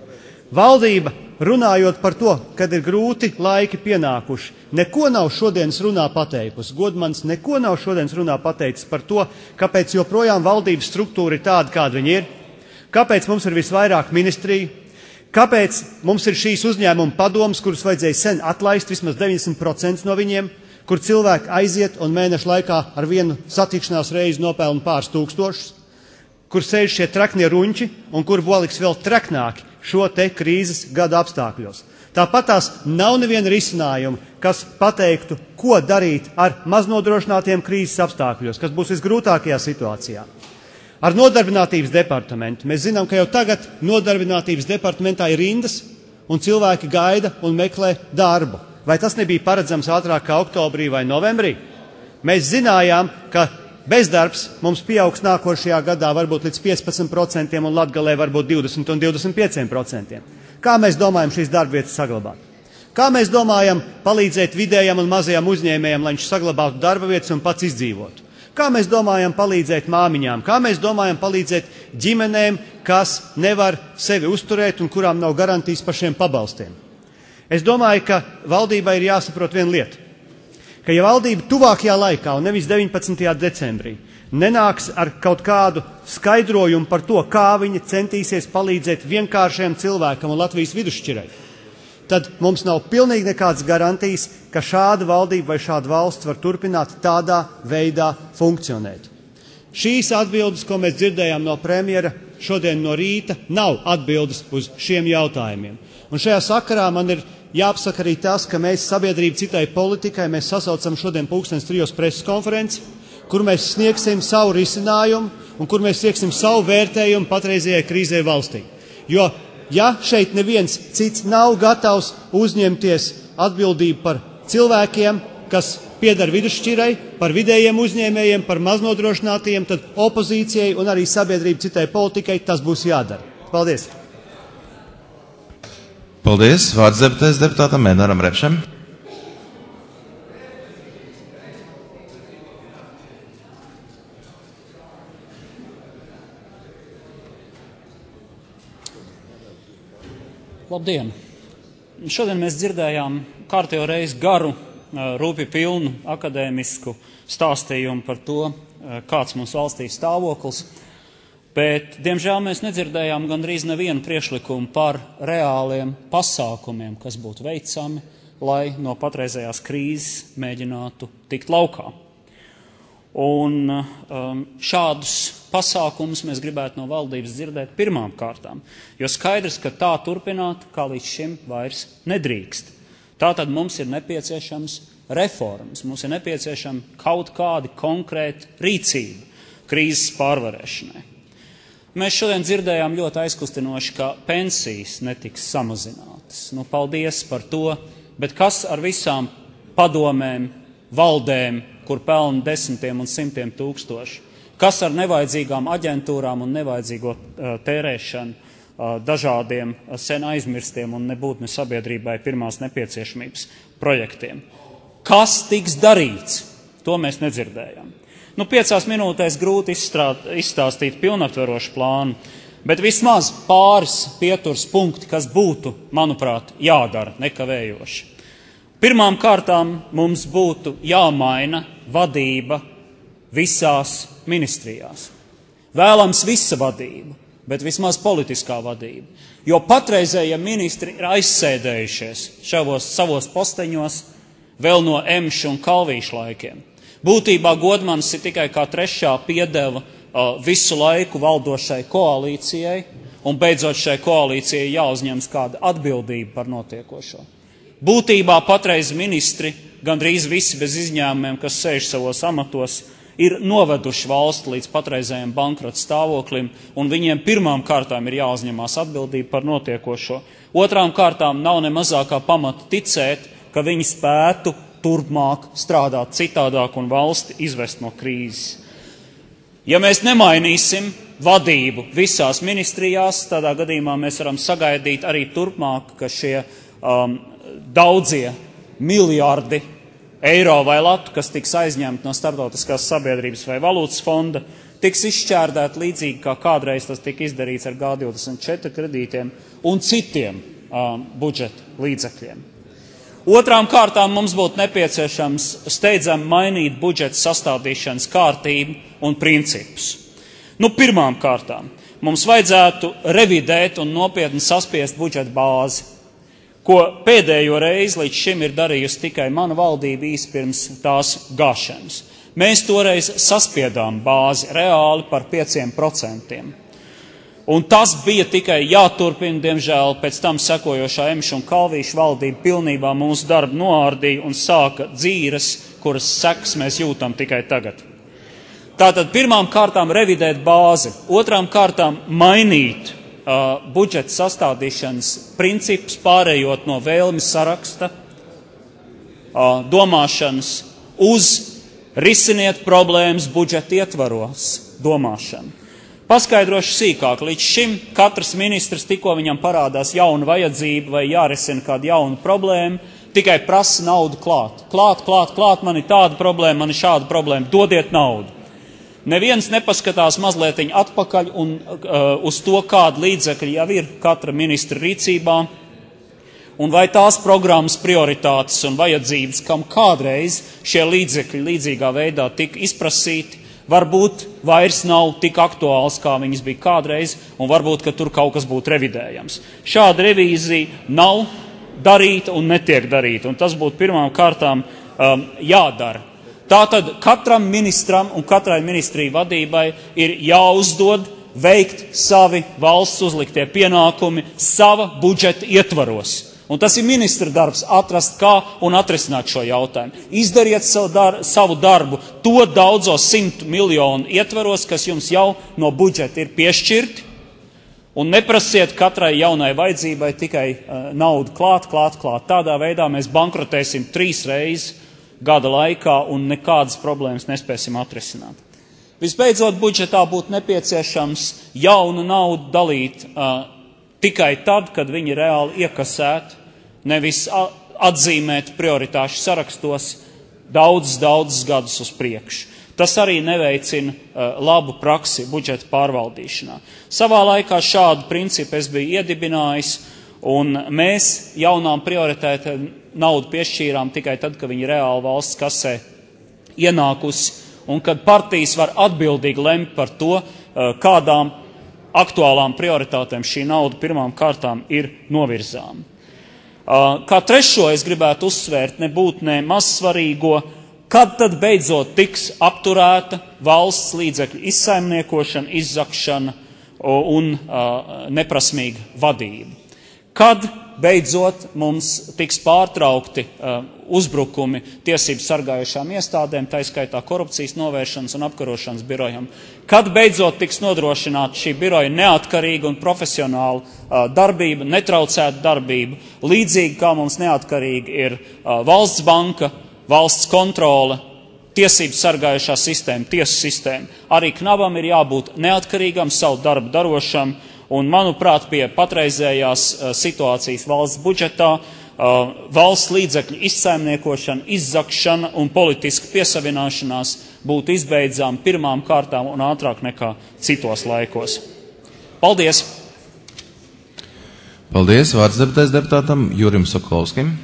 Valdība, runājot par to, kad ir grūti laiki pienākuši, neko nav šodienas runā pateikusi. Godmans neko nav šodienas runā pateicis par to, kāpēc joprojām valdības struktūra ir tāda, kāda viņa ir, kāpēc mums ir visvairāk ministriju, kāpēc mums ir šīs uzņēmuma padomas, kuras vajadzēja sen atlaist, vismaz deviņdesmit procenti no viņiem, kur cilvēki aiziet un mēnešu laikā ar vienu satikšanās reizi nopelna pāris tūkstošus, kur sēž šie traknie ruņķi un kur boliks vēl traknāki šo te krīzes gada apstākļos. Tāpat tās nav neviena risinājuma, kas pateiktu, ko darīt ar maznodrošinātiem krīzes apstākļos, kas būs visgrūtākajā situācijā. Ar nodarbinātības departamentu. Mēs zinām, ka jau tagad nodarbinātības departamentā ir rindas un cilvēki gaida un meklē darbu. Vai tas nebija paredzams ātrāk kā oktobrī vai novembrī? Mēs zinājām, ka bezdarbs mums pieaugs nākošajā gadā varbūt līdz piecpadsmit procentiem un Latgalē varbūt divdesmit un divdesmit pieci procenti. Kā mēs domājam šīs darbvietas saglabāt? Kā mēs domājam palīdzēt vidējam un mazajam uzņēmējam, lai viņš saglabātu darba vietas un pats izdzīvotu? Kā mēs domājam palīdzēt māmiņām? Kā mēs domājam palīdzēt ģimenēm, kas nevar sevi uzturēt un kurām nav garantijas par šiem pabalstiem? Es domāju, ka valdībai ir jāsaprot viena lieta. Ka ja valdība tuvākajā laikā, un nevis deviņpadsmitajā decembrī, nenāks ar kaut kādu skaidrojumu par to, kā viņa centīsies palīdzēt vienkāršiem cilvēkam un Latvijas vidusšķirai, tad mums nav pilnīgi nekādas garantijas, ka šāda valdība vai šāda valsts var turpināt tādā veidā funkcionēt. Šīs atbildes, ko mēs dzirdējām no premjera šodien no rīta, nav atbildes uz šiem jautājumiem. Un šajā sakarā man ir jāapsaka arī tas, ka mēs sabiedrību citai politikai mēs sasaucam šodien pulkstens trijos preses konferenci, kur mēs sniegsim savu risinājumu un kur mēs sniegsim savu vērtējumu patreizējai krīzē valstī. Jo, ja šeit neviens cits nav gatavs uzņemties atbildību par cilvēkiem, kas pieder vidusšķirai, par vidējiem uzņēmējiem, par maznodrošinātiem, tad opozīcijai un arī sabiedrību citai politikai tas būs jādara. Paldies! Paldies! Vārds deputēs deputātam Mēnaram Repšam. Labdien! Šodien mēs dzirdējām kārtējo reizi garu, rūpi pilnu akadēmisku stāstījumu par to, kāds mums valstī stāvoklis, bet, diemžēl, mēs nedzirdējām gandrīz nevienu priekšlikumu par reāliem pasākumiem, kas būtu veicami, lai no patreizējās krīzes mēģinātu tikt laukā. Un um, šādus pasākumus mēs gribētu no valdības dzirdēt pirmām kārtām, jo skaidrs, ka tā turpināt, kā līdz šim vairs nedrīkst. Tātad mums ir nepieciešams reformas, mums ir nepieciešama kaut kādi konkrēti rīcība krīzes pārvarēšanai. Mēs šodien dzirdējām ļoti aizkustinoši, ka pensijas netiks samazinātas. Nu, paldies par to, bet kas ar visām padomēm, valdēm, kur pelna desmitiem un simtiem tūkstoši? Kas ar nevajadzīgām aģentūrām un nevajadzīgo uh, tērēšanu uh, dažādiem uh, sen aizmirstiem un nebūtni sabiedrībai pirmās nepieciešamības projektiem? Kas tiks darīts? To mēs nedzirdējām. Nu, piecās minūtēs grūti izstrāt, izstāstīt pilnaptverošu plānu, bet vismaz pāris pieturs punkti, kas būtu, manuprāt, jādara nekavējoši. Pirmām kārtām mums būtu jāmaina vadība visās ministrijās. Vēlams visa vadība, bet vismaz politiskā vadība. Jo patreizējie ministri ir aizsēdējušies šavos, savos posteņos vēl no Emša un Kalvīša laikiem. Būtībā Godmanis ir tikai kā trešā piedeva uh, visu laiku valdošai koalīcijai, un beidzot šai koalīcijai jāuzņems kāda atbildība par notiekošo. Būtībā patreiz ministri, gandrīz visi bez izņēmumiem, kas sēž savos amatos, ir noveduši valsti līdz patreizējiem bankrota stāvoklim, un viņiem pirmām kārtām ir jāuzņemās atbildība par notiekošo. Otrām kārtām nav ne mazākā pamata ticēt, ka viņi spētu turpmāk strādāt citādāk un valsti izvest no krīzes. Ja mēs nemainīsim vadību visās ministrijās, tādā gadījumā mēs varam sagaidīt arī turpmāk, ka šie um, daudzie miljardi eiro vai latu, kas tiks aizņemti no starptautiskās sabiedrības vai valūtas fonda, tiks izšķērdēt līdzīgi, kā kādreiz tas tika izdarīts ar G divdesmit četri kredītiem un citiem um, budžeta līdzekļiem. Otrām kārtām mums būtu nepieciešams steidzami mainīt budžeta sastādīšanas kārtību un principus. Nu, pirmām kārtām mums vajadzētu revidēt un nopietni saspiest budžeta bāzi, ko pēdējo reizi līdz šim ir darījusi tikai mana valdība īsi pirms tās gāšanas. Mēs toreiz saspiedām bāzi reāli par pieciem procentiem. Un tas bija tikai jāturpina, diemžēl, pēc tam sekojošā Emša un Kalvīša valdība pilnībā mūsu darbu noārdīja un sāka dzīves, kuras sekas mēs jūtam tikai tagad. Tātad pirmām kārtām revidēt bāzi, otrām kārtām mainīt uh, budžeta sastādīšanas principus, pārējot no vēlmes saraksta, uh, domāšanas uz risiniet problēmas budžeta ietvaros domāšanu. Paskaidrošu sīkāk. Līdz šim katrs ministrs, tikko viņam parādās jauna vajadzība vai jārisina kāda jauna problēma, tikai prasa naudu klāt. Klāt, klāt, klāt, man ir tāda problēma, man ir šāda problēma, dodiet naudu. Neviens nepaskatās mazlietiņ atpakaļ un uh, uz to, kāda līdzekļi jau ir katra ministra rīcībā, un vai tās programmas prioritātes un vajadzības, kam kādreiz šie līdzekļi līdzīgā veidā tika izprasīti, varbūt vairs nav tik aktuāls, kā viņas bija kādreiz, un varbūt, ka tur kaut kas būtu revidējams. Šāda revīzija nav darīta un netiek darīta, un tas būtu pirmām kārtām um, jādara. Tātad katram ministram un katrai ministriju vadībai ir jāuzdod veikt savi valsts uzliktie pienākumi sava budžeta ietvaros. Un tas ir ministra darbs atrast, kā un atrisināt šo jautājumu. Izdariet savu, dar, savu darbu to daudzo simtu miljonu ietvaros, kas jums jau no budžeta ir piešķirti, un neprasiet katrai jaunai vajadzībai tikai uh, naudu klāt, klāt, klāt. Tādā veidā mēs bankrotēsim trīs reizes gada laikā un nekādas problēmas nespēsim atrisināt. Visbeidzot, budžetā būtu nepieciešams jaunu naudu dalīt uh, tikai tad, kad viņi reāli iekasētu, nevis atzīmēt prioritāšu sarakstos daudzus, daudzus gadus uz priekšu. Tas arī neveicina uh, labu praksi budžeta pārvaldīšanā. Savā laikā šādu principu es biju iedibinājis, un mēs jaunām prioritētēm naudu piešķīrām tikai tad, kad viņi reāli valsts kasē ienākusi, un kad partijas var atbildīgi lemt par to, uh, kādām aktuālām prioritātēm šī nauda pirmām kārtām ir novirzām. Kā trešo es gribētu uzsvērt nebūtnē mazsvarīgo, kad tad beidzot tiks apturēta valsts līdzekļu izsaimniekošana, izzakšana un neprasmīga vadība. Kad beidzot mums tiks pārtraukti uh, uzbrukumi tiesības sargājušām iestādēm, tā skaitā korupcijas novēršanas un apkarošanas birojam. Kad beidzot tiks nodrošināta šī biroja neatkarīga un profesionāla uh, darbība, netraucēta darbība, līdzīgi kā mums neatkarīgi ir uh, valsts banka, valsts kontrole, tiesības sargājušā sistēma, tiesu sistēma. Arī Knabam ir jābūt neatkarīgam, savu darbu darošam, un, manuprāt, pie patreizējās uh, situācijas valsts budžetā, uh, valsts līdzekļu izsaimniekošana, izzakšana un politiska piesavināšanās būtu izbeidzām pirmām kārtām un ātrāk nekā citos laikos. Paldies! Paldies! Vārds deputēs deputātam Jurim Sokolovskim.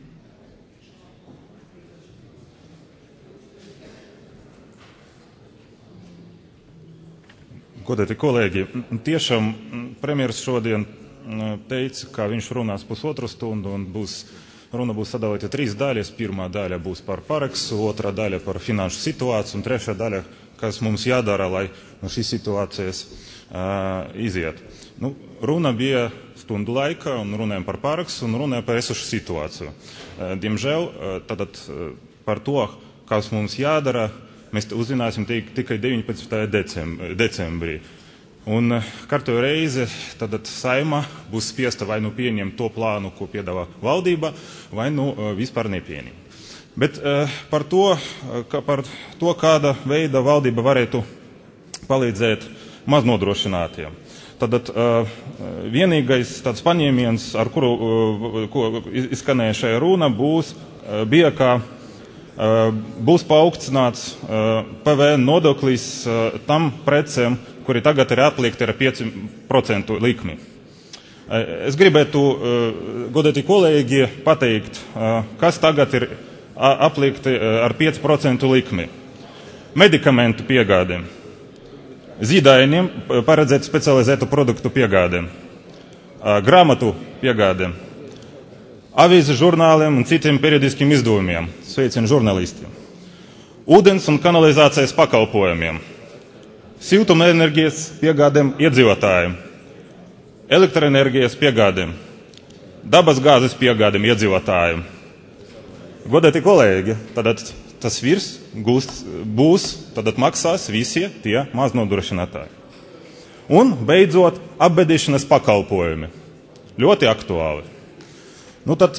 Godēti kolēģi, tiešām premjeras šodien teica, ka viņš runās pusotru stundu un būs, runa būs sadalīta trīs daļas. Pirmā daļa būs par parakstu, otrā daļa par finanšu situāciju un trešā daļa, kas mums jādara, lai no šīs situācijas uh, iziet. Nu, runa bija stundu laikā un runājam par parakstu un runājam par esošu situāciju. Uh, diemžēl uh, tad, uh, par to, kas mums jādara, mēs uzzināsim tikai deviņpadsmitajā decembrī. Un kārtējo reizi tad Saima būs spiesta vai nu pieņemt to plānu, ko piedāvā valdība, vai nu vispār nepieņemt. Bet par to, par to, kāda veida valdība varētu palīdzēt maznodrošinātiem. Tad vienīgais tāds paņēmiens, ar kuru ko izskanēja šajā runa, būs, bija, ka būs paaugstināts P V N nodoklis tam precēm, kuri tagad ir atliekti ar pieci procentu likmi. Es gribētu, godēti kolēģi, pateikt, kas tagad ir apliekti ar pieci procentu likmi. Medikamentu piegādēm, zīdainiem paredzēt specializētu produktu piegādēm, grāmatu piegādēm, avīzu žurnāliem un citiem periodiskiem izdevumiem, sveicinu žurnālistiem, ūdens un kanalizācijas pakalpojumiem, siltumenerģijas piegādēm iedzīvotājiem, elektroenerģijas piegādēm, dabas gāzes piegādēm iedzīvotājiem. Godēti kolēģi, tad tas virs gūst, būs, tad maksās visi tie maznodrošinātāji. Un beidzot apbedīšanas pakalpojumi. Ļoti aktuāli. Nu tad,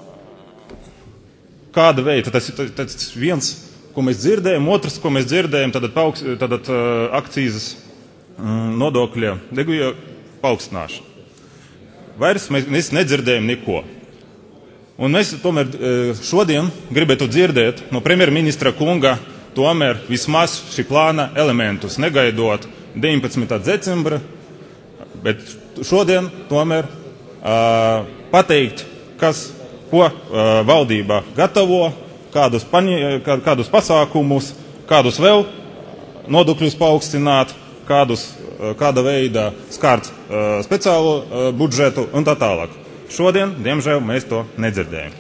kāda veida, tas ir tas viens, ko mēs dzirdējam, otrs, ko mēs dzirdējam, tad, paugst, tad uh, akcijas mm, nodokļa degviju paaugstināšana. Vairs mēs, mēs nedzirdējam neko. Un mēs tomēr šodien gribētu dzirdēt no premjerministra kunga tomēr vismaz šī plāna elementus, negaidot deviņpadsmitā decembra, bet šodien tomēr uh, pateikt, kas, ko uh, valdība gatavo, kādus, paņi, kādus pasākumus, kādus vēl nodokļus paaugstināt, kādus, uh, kāda veida skārt uh, speciālo uh, budžetu un tā tālāk. Šodien, diemžēl, mēs to nedzirdējam.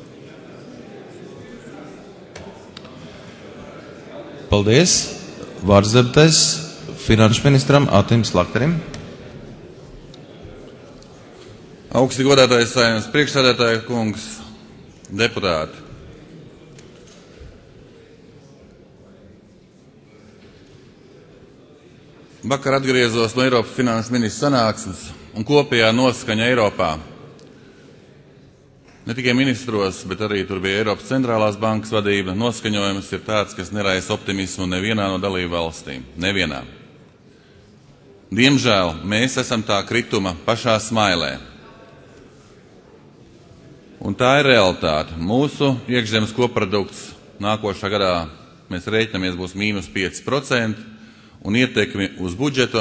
Paldies. Vārds deputēs finanšu ministram Atim Slakterim. Augsti godātais Saeimas priekšsēdētāja kungs, deputāti. Vakar atgriezos no Eiropas finanšu ministru sanāksmes un kopējā noskaņa Eiropā. Ne tikai ministros, bet arī tur bija Eiropas centrālās bankas vadība. Noskaņojums ir tāds, kas neraisa optimismu nevienā no dalību valstīm. Nevienā. Diemžēl mēs esam tā krituma pašā smailē. Un tā ir realitāte. Mūsu iekšzemes koprodukts nākošā gadā mēs rēķinamies būs mīnus pieci procenti un ietekmi uz budžetu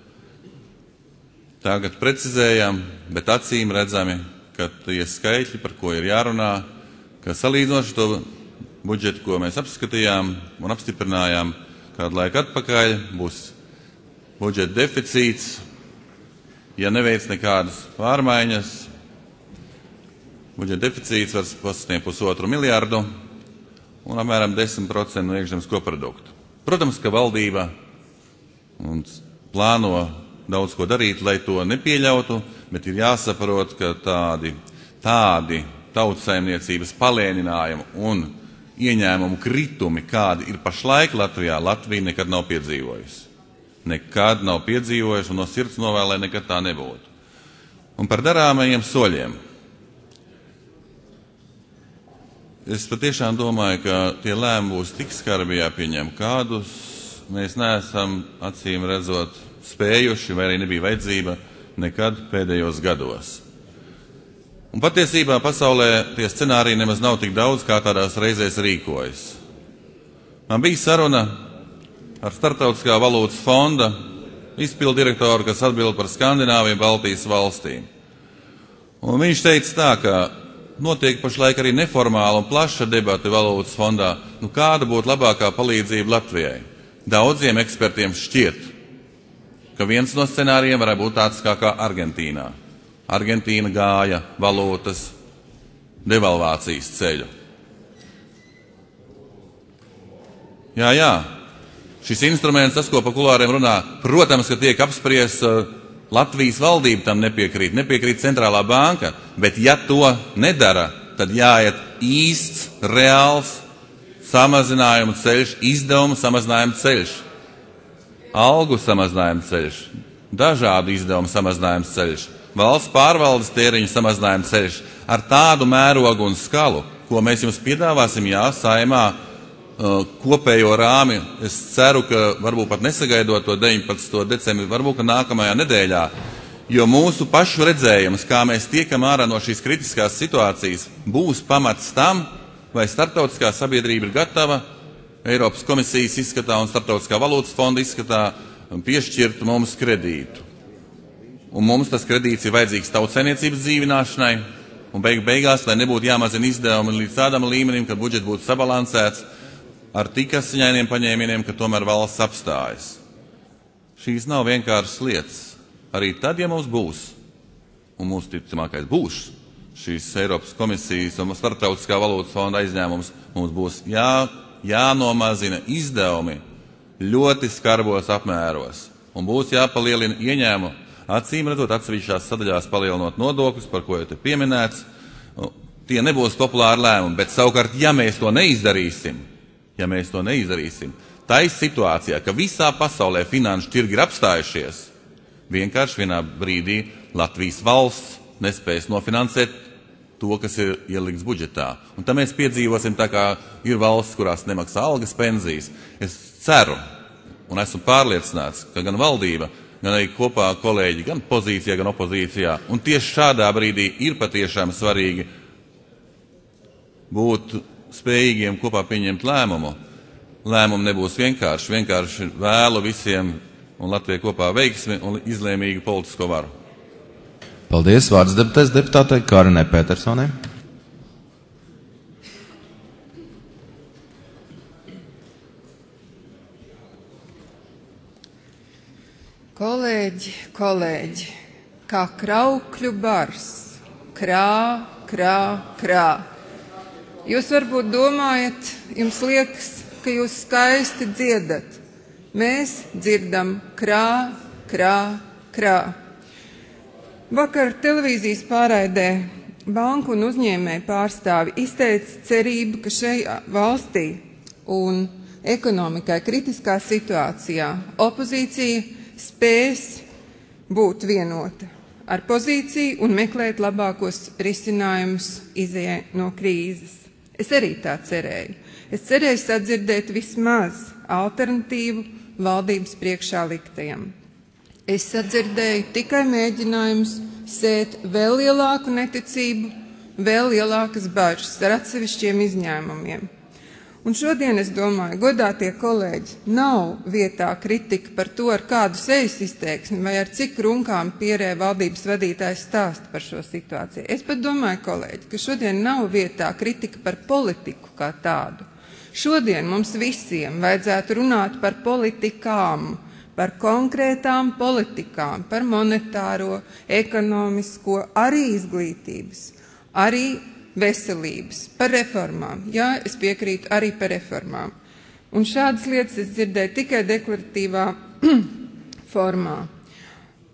tagad precizējam, bet acīm redzami, ka tie skaitļi, par ko ir jārunā, ka salīdzinoši to budžetu, ko mēs apskatījām un apstiprinājām kādu laiku atpakaļ, būs budžeta deficīts, ja neveic nekādas pārmaiņas. Budžeta deficīts var sasniegt pusotru miljardu un apmēram desmit procenti no iekšzemes koprodukta. Protams, ka valdība plāno daudz ko darīt, lai to nepieļautu, bet ir jāsaprot, ka tādi, tādi tautsaimniecības palēninājumi un ieņēmumu kritumi, kādi ir pašlaik Latvijā, Latvija nekad nav piedzīvojusi. Nekad nav piedzīvojuši un no sirds novēlē nekad tā nebūtu. Un par darāmajiem soļiem. Es patiešām domāju, ka tie lēmumi būs tik skarbi jāpieņem, kādus mēs neesam acīm redzot spējuši, vai arī nebija vajadzība nekad pēdējos gados. Un patiesībā pasaulē tie scenāriji nemaz nav tik daudz, kā tādās reizēs rīkojas. Man bija saruna ar Startautiskā valūtas fonda izpildu direktoru, kas atbild par Skandināviju Baltijas valstīm. Un viņš teica tā, ka notiek pašlaik arī neformāla un plaša debata valūtas fondā, nu kāda būtu labākā palīdzība Latvijai. Daudziem ekspertiem šķiet, ka viens no scenārijiem varētu būt tāds kā, kā Argentīnā. Argentīna gāja valūtas devalvācijas ceļu. Jā, jā, šis instruments, tas, ko pa kulāriem runā, protams, ka tiek apspries, Latvijas valdība tam nepiekrīt, nepiekrīt centrālā banka, bet ja to nedara, tad jāiet īsts, reāls samazinājuma ceļš, izdevumu samazinājuma ceļš, algu samazinājuma ceļš, dažādu izdevumu samazinājuma ceļš, valsts pārvaldes tēriņu samazinājuma ceļš ar tādu mērogu un skalu, ko mēs jums piedāvāsim, jā, Saeimā uh, kopējo rāmi. Es ceru, ka varbūt pat nesagaidot to deviņpadsmito decembri, varbūt ka nākamajā nedēļā, jo mūsu pašu redzējums, kā mēs tiekam ārā no šīs kritiskās situācijas, būs pamats tam, vai starptautiskā sabiedrība ir gatava Eiropas komisijas izskatā un Starptautiskā valūtas fonda izskatā piešķirt mums kredītu. Un mums tas kredīts ir vajadzīgs tautsaimniecības dzīvināšanai, un beig beigās, lai nebūtu jāmazina izdevumi līdz tādam līmenim, ka budžets būtu sabalansēts ar tik asiņainiem paņēmieniem, ka tomēr valsts apstājas. Šīs nav vienkāršas lietas. Arī tad, ja mums būs, un mūsu ticamākais būs, šīs Eiropas komisijas un Starptautiskā valūtas fonda aizņēmums, mums būs jā, jānomazina izdevumi ļoti skarbos apmēros, un būs jāpalielina ieņēmumu. Acīm redzot, atsevišķās sadaļās palielinot nodokļus, par ko jau te pieminēts, tie nebūs populāri lēmumi, bet savukārt, ja mēs to neizdarīsim, ja mēs to neizdarīsim, tā ir situācijā, ka visā pasaulē finanšu tirgi ir apstājušies, vienkārši vienā brīdī Latvijas valsts nespējas nofinansēt to, kas ir ielikts budžetā. Un tā mēs piedzīvosim tā, kā ir valsts, kurās nemaksā algas, pensijas. Es ceru un esmu pārliecināts, ka gan valdība, gan arī kopā kolēģi, gan pozīcijā, gan opozīcijā. Un tieši šādā brīdī ir patiešām svarīgi būt spējīgiem kopā pieņemt lēmumu. Lēmumu nebūs vienkārši, vienkārši vēlu visiem un Latvijai kopā veiksmi un izlēmīgu politisko varu. Paldies, vārds deputēs deputātei Kārinai Petersonai. Kolēģi, kolēģi, kā kraukļu bars, krā, krā, krā. Jūs varbūt domājat, jums liekas, ka jūs skaisti dziedat. Mēs dzirdam krā, krā, krā. Vakar televīzijas pārraidē banku un uzņēmēju pārstāvi izteica cerību, ka šajā valstī un ekonomikai kritiskā situācijā opozīcija spēs būt vienota ar pozīciju un meklēt labākos risinājumus izejai no krīzes. Es arī tā cerēju. Es cerēju sadzirdēt vismaz alternatīvu valdības priekšā liktajam. Es sadzirdēju tikai mēģinājumus sēt vēl lielāku neticību, vēl lielākas bažas ar atsevišķiem izņēmumiem. Un šodien es domāju, godātie kolēģi, nav vietā kritika par to, ar kādu sejas izteiksmi vai ar cik runkām pierē valdības vadītājs stāsta par šo situāciju. Es pat domāju, kolēģi, ka šodien nav vietā kritika par politiku kā tādu. Šodien mums visiem vajadzētu runāt par politikām, par konkrētām politikām, par monetāro, ekonomisko, arī izglītības, arī veselības, par reformām. Jā, es piekrītu arī par reformām. Un šādas lietas es dzirdēju tikai deklaratīvā formā.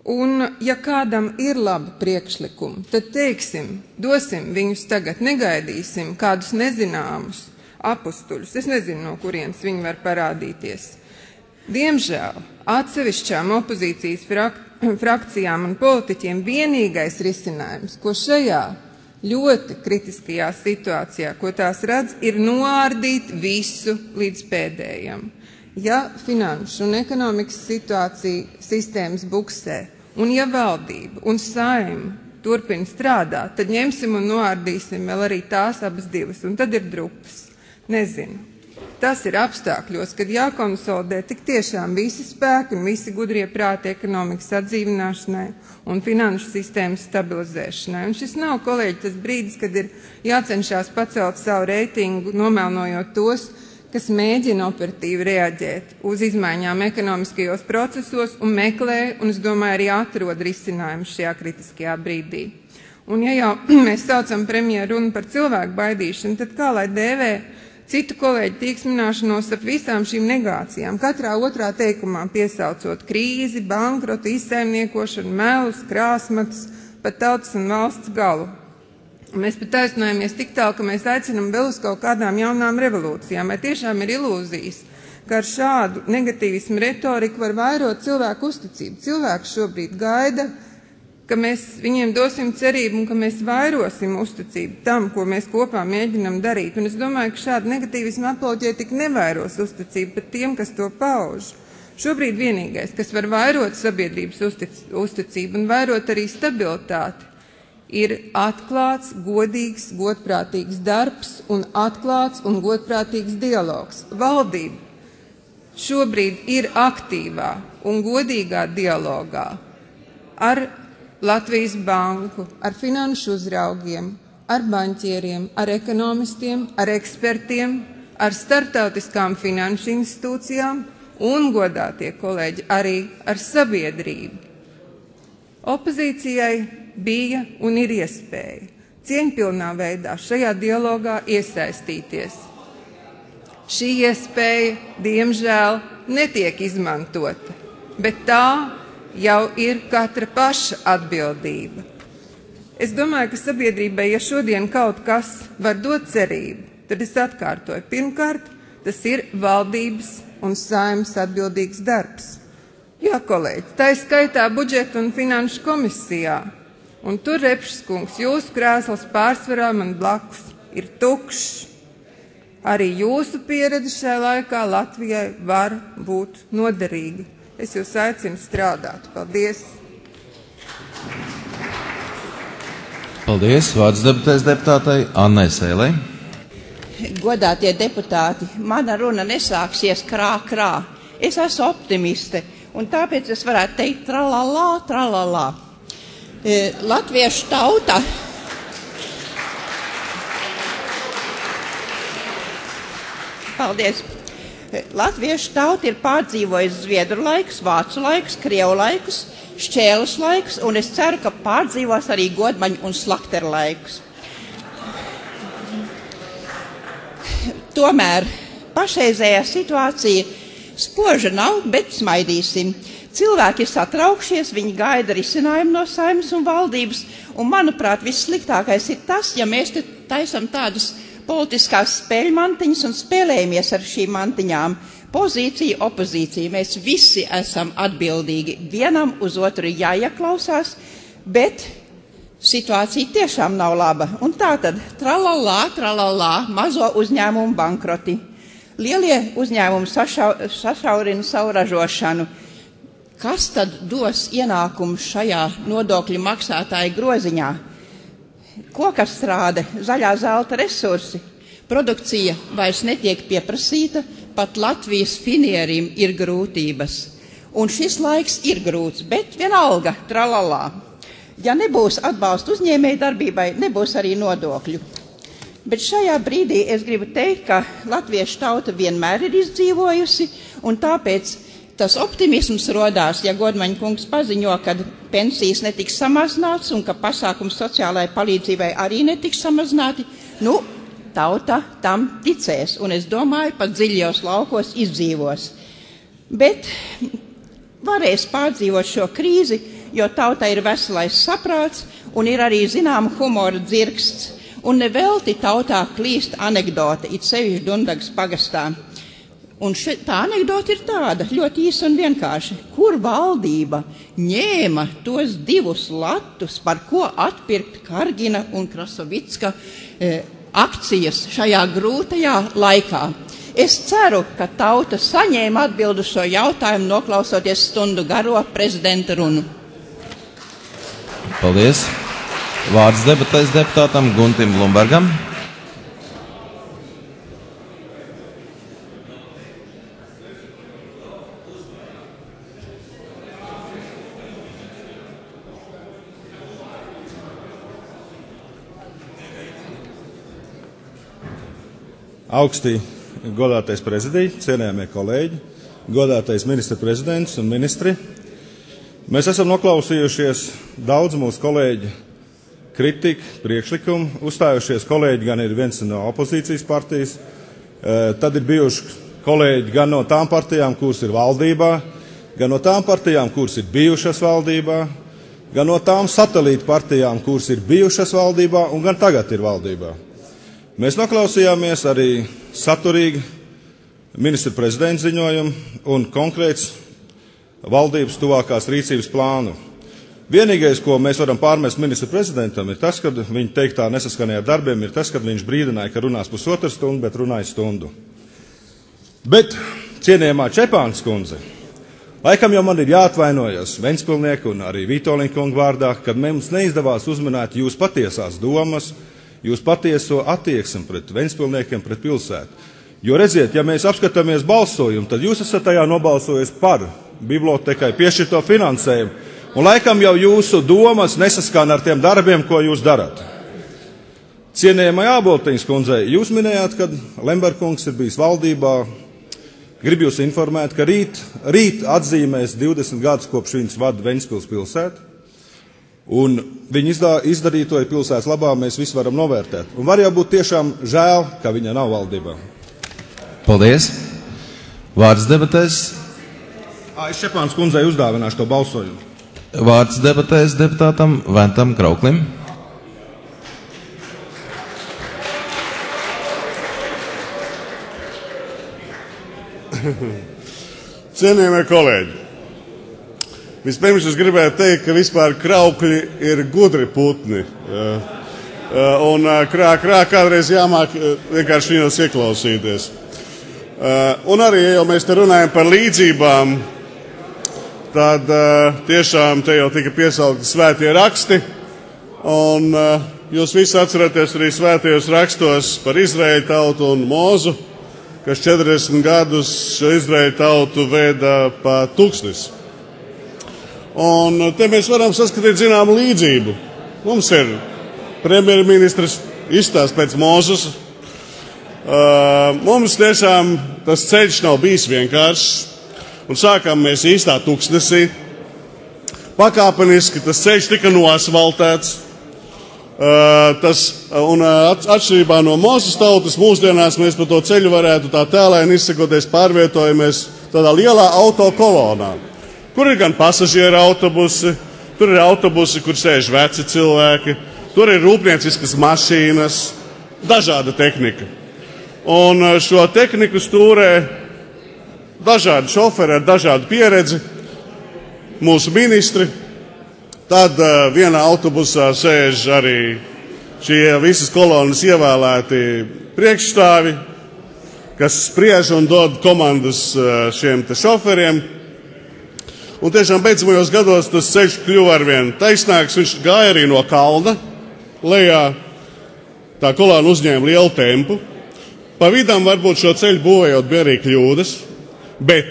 Un, ja kādam ir labi priekšlikumi, tad teiksim, dosim viņus tagad, negaidīsim kādus nezināmus apustuļus. Es nezinu, no kurienes viņi var parādīties. Diemžēl atsevišķām opozīcijas frak frakcijām un politiķiem vienīgais risinājums, ko šajā ļoti kritiskajā situācijā, ko tās redz, ir noārdīt visu līdz pēdējam. Ja finanšu un ekonomikas situācija sistēmas buksē, un ja valdība un saima turpina strādāt, tad ņemsim un noārdīsim vēl arī tās abas divas, un tad ir drupas. Nezinu. Tas ir apstākļos, kad jākonsolidē tik tiešām visi spēki un visi gudrie prāti ekonomikas atdzīvināšanai un finanšu sistēmas stabilizēšanai. Un šis nav, kolēģi, tas brīdis, kad ir jācenšās pacelt savu reitingu, nomelnojot tos, kas mēģina operatīvi reaģēt uz izmaiņām ekonomiskajos procesos un meklē, un es domāju, arī atrod risinājumu šajā kritiskajā brīdī. Un ja jau mēs saucam premjeru runu par cilvēku baidīšanu, tad kā lai dēvē citu kolēģu tīksmināšanos ap visām šīm negācijām, katrā otrā teikumā piesaucot krīzi, bankrotu, izsaimniekošanu, melus, krāsmatus, pat tautas un valsts galu. Un mēs pat taisnojamies tik tālu, ka mēs aicinam vēl uz kaut kādām jaunām revolūcijām. Vai tiešām ir ilūzijas, ka ar šādu negatīvismu retoriku var vairot cilvēku uzticību? Cilvēks šobrīd gaida, ka mēs viņiem dosim cerību un ka mēs vairosim uzticību tam, ko mēs kopā mēģinam darīt. Un es domāju, ka šāda negatīvisma apoloģētika nevairos uzticību pat tiem, kas to pauž. Šobrīd vienīgais, kas var vairot sabiedrības uztic, uzticību un vairot arī stabilitāti, ir atklāts, godīgs, godprātīgs darbs un atklāts un godprātīgs dialogs. Valdība šobrīd ir aktīvā un godīgā dialogā ar Latvijas banku, ar finanšu uzraugiem, ar baņķieriem, ar ekonomistiem, ar ekspertiem, ar startautiskām finanšu institūcijām un, godātie kolēģi, arī ar sabiedrību. Opozīcijai bija un ir iespēja cieņpilnā veidā šajā dialogā iesaistīties. Šī iespēja, diemžēl, netiek izmantota, bet tā jau ir katra paša atbildība. Es domāju, ka sabiedrībai, ja šodien kaut kas var dot cerību, tad es atkārtoju. Pirmkārt, tas ir valdības un Saeimas atbildīgs darbs. Jā, kolēģi, tā ir skaitā budžeta un finanšu komisijā. Un tur, Repšs kungs, jūsu krēsls pārsvarā man blakus ir tukšs. Arī jūsu pieredze šajā laikā Latvijai var būt noderīga. Es jūs aicinu strādāt. Paldies! Paldies! Vārds debatēs deputātai Annai Sēlei. Godātie deputāti, mana runa nesāksies krā, krā. Es esmu optimiste, un tāpēc es varētu teikt tralalā, tralalā. Latviešu tauta Paldies. Latviešu tauta ir pārdzīvojusi zviedru laikus, vācu laikus, krievu laikus, šķēles laikus, un es ceru, ka pārdzīvos arī godmaņu un slakteru laikus. Tomēr pašreizējā situācija spoža nav, bet smaidīsim. Cilvēki ir satraukšies, viņi gaida risinājumu no Saeimas un valdības, un, manuprāt, vissliktākais ir tas, ja mēs te taisam tādas politiskās spēļmantiņas un spēlējamies ar šīm mantiņām. Pozīcija, opozīcija, mēs visi esam atbildīgi, vienam uz otru jāieklausās, bet situācija tiešām nav laba. Un tātad tralalā, tralalā, mazo uzņēmumu bankroti. Lielie uzņēmumi sašau, sašaurina savu ražošanu. Kas tad dos ienākumu šajā nodokļu maksātāju groziņā? Kokapstrāde, zaļā zelta resursi, produkcija vairs netiek pieprasīta, pat Latvijas finierim ir grūtības. Un šis laiks ir grūts, bet vienalga, tralalā. Ja nebūs atbalsta uzņēmēju darbībai, nebūs arī nodokļu. Bet šajā brīdī es gribu teikt, ka latviešu tauta vienmēr ir izdzīvojusi, un tāpēc tas optimisms rodās, ja Godmaņa kungs paziņo, ka pensijas netiks samazināts un ka pasākums sociālai palīdzībai arī netiks samazināti, nu, tauta tam ticēs, un es domāju, pat dziļajos laukos izdzīvos. Bet varēs pārdzīvot šo krīzi, jo tauta ir veselais saprāts un ir arī zinām humora dzirksts. Un nevelti tautā klīst anekdote, it sevišķi Dundagas pagastā. Un še, tā anekdote ir tāda, ļoti īsa un vienkārši, kur valdība ņēma tos divus latus, par ko atpirkt Kargina un Krasovicka e, akcijas šajā grūtajā laikā. Es ceru, ka tauta saņēma atbildu šo jautājumu, noklausoties stundu garo prezidenta runu. Paldies. Vārds debatēs deputātam Guntim Blumbergam. Augstī godātais prezidij, cienējamie kolēģi, godātais ministra prezidents un ministri. Mēs esam noklausījušies daudz mūsu kolēģi kritiku, priekšlikumu, uzstājušies kolēģi gan ir viens no opozīcijas partijas, tad ir bijuši kolēģi gan no tām partijām, kuras ir valdībā, gan no tām partijām, kuras ir bijušas valdībā, gan no tām satelīta partijām, kuras ir bijušas valdībā un gan tagad ir valdībā. Mēs noklausījāmies arī saturīgi ministra prezidenta ziņojumu un konkrēts valdības tuvākās rīcības plānu. Vienīgais, ko mēs varam pārmest ministra prezidentam, ir tas, ka viņa teiktā nesaskanēja ar darbiem, ir tas, ka viņš brīdināja, ka runās pusotru stundu, bet runāja stundu. Bet, cienījamā Čepāns kundze, laikam jau man ir jāatvainojas Ventspilnieku un arī Vitoļņa kungu vārdā, kad mums neizdevās uzminēt jūs patiesās domas, jūs patieso attieksmi pret Ventspilniekiem, pret pilsētu. Jo redziet, ja mēs apskatāmies balsojumu, tad jūs esat tajā nobalsojis par bibliotekai piešķirto finansējumu. Un laikam jau jūsu domas nesaskan ar tiem darbiem, ko jūs darat. Cienējamai Āboltiņas kundzei, jūs minējāt, ka Lemberkungs ir bijis valdībā. Gribu jūs informēt, ka rīt, rīt atzīmēs divdesmit gadus, kopš viņas vada Ventspils pilsētu. Un viņa izdā, izdarīto pilsētas labā mēs visi varam novērtēt. Un var jau būt tiešām žēl, ka viņa nav valdībā. Paldies. Vārds debatēs. Ā, es Čepāns kundzei uzdāvināšu to balsojumu. Vārds debatēs deputātam Ventam Krauklim. Cienījamie kolēģi, vispirms es gribēju teikt, ka vispār kraukļi ir gudri putni. Un krā, krā kādreiz jāmāk vienkārši viņos ieklausīties. Un arī, ja jau mēs te runājam par līdzībām, tad uh, tiešām te jau tika piesaukti svētie raksti, un uh, jūs visi atceraties arī svētajos rakstos par Izraēļu tautu un Mozu, kas četrdesmit gadus šo Izraēļu tautu veda pa tūkstnes. Un uh, te mēs varam saskatīt zināmu līdzību. Mums ir premjerministrs izstāsts pēc Mozes. Uh, mums tiešām tas ceļš nav bijis vienkāršs. Un sākām mēs īstā tūkstnesī. Pakāpeniski tas ceļš tika noasfaltēts. Uh, tas, un uh, atšķirībā no Mozes tautas mūsdienās mēs pa to ceļu varētu tā tēlēni izsakoties pārvietojamies tādā lielā autokolonā, kur ir gan pasažieru autobusi, tur ir autobusi, kur sēž veci cilvēki, tur ir rūpnieciskas mašīnas, dažāda tehnika. Un uh, šo tehniku stūrē dažādi šoferi ar dažādu pieredzi, mūsu ministri, tad uh, vienā autobusā sēž arī šie visas kolonas ievēlēti priekšstāvi, kas spriež un dod komandas uh, šiem te šoferiem. Un tiešām beidzamajos gados tas ceļš kļuva arvien taisnāks, viņš gāja arī no kalna lejā, tā kolona uzņēma lielu tempu. Pa vidām varbūt šo ceļu būvējot bija arī kļūdas. Bet,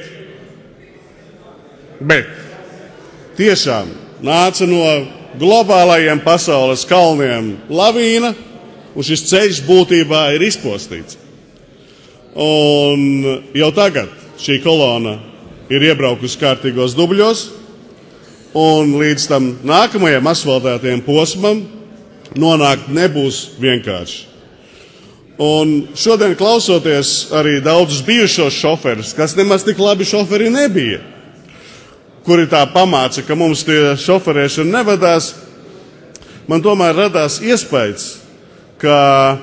bet, tiešām nāca no globālajiem pasaules kalniem lavīna, un šis ceļš būtībā ir izpostīts. Un jau tagad šī kolona ir iebraukusi kārtīgos dubļos, un līdz tam nākamajam asfaltētajam posmam nonākt nebūs vienkārši. Un šodien klausoties arī daudzus bijušos šoferus, kas nemaz tik labi šoferi nebija, kuri tā pamāca, ka mums tie šoferēšana nevadās, man tomēr radās iespējas, ka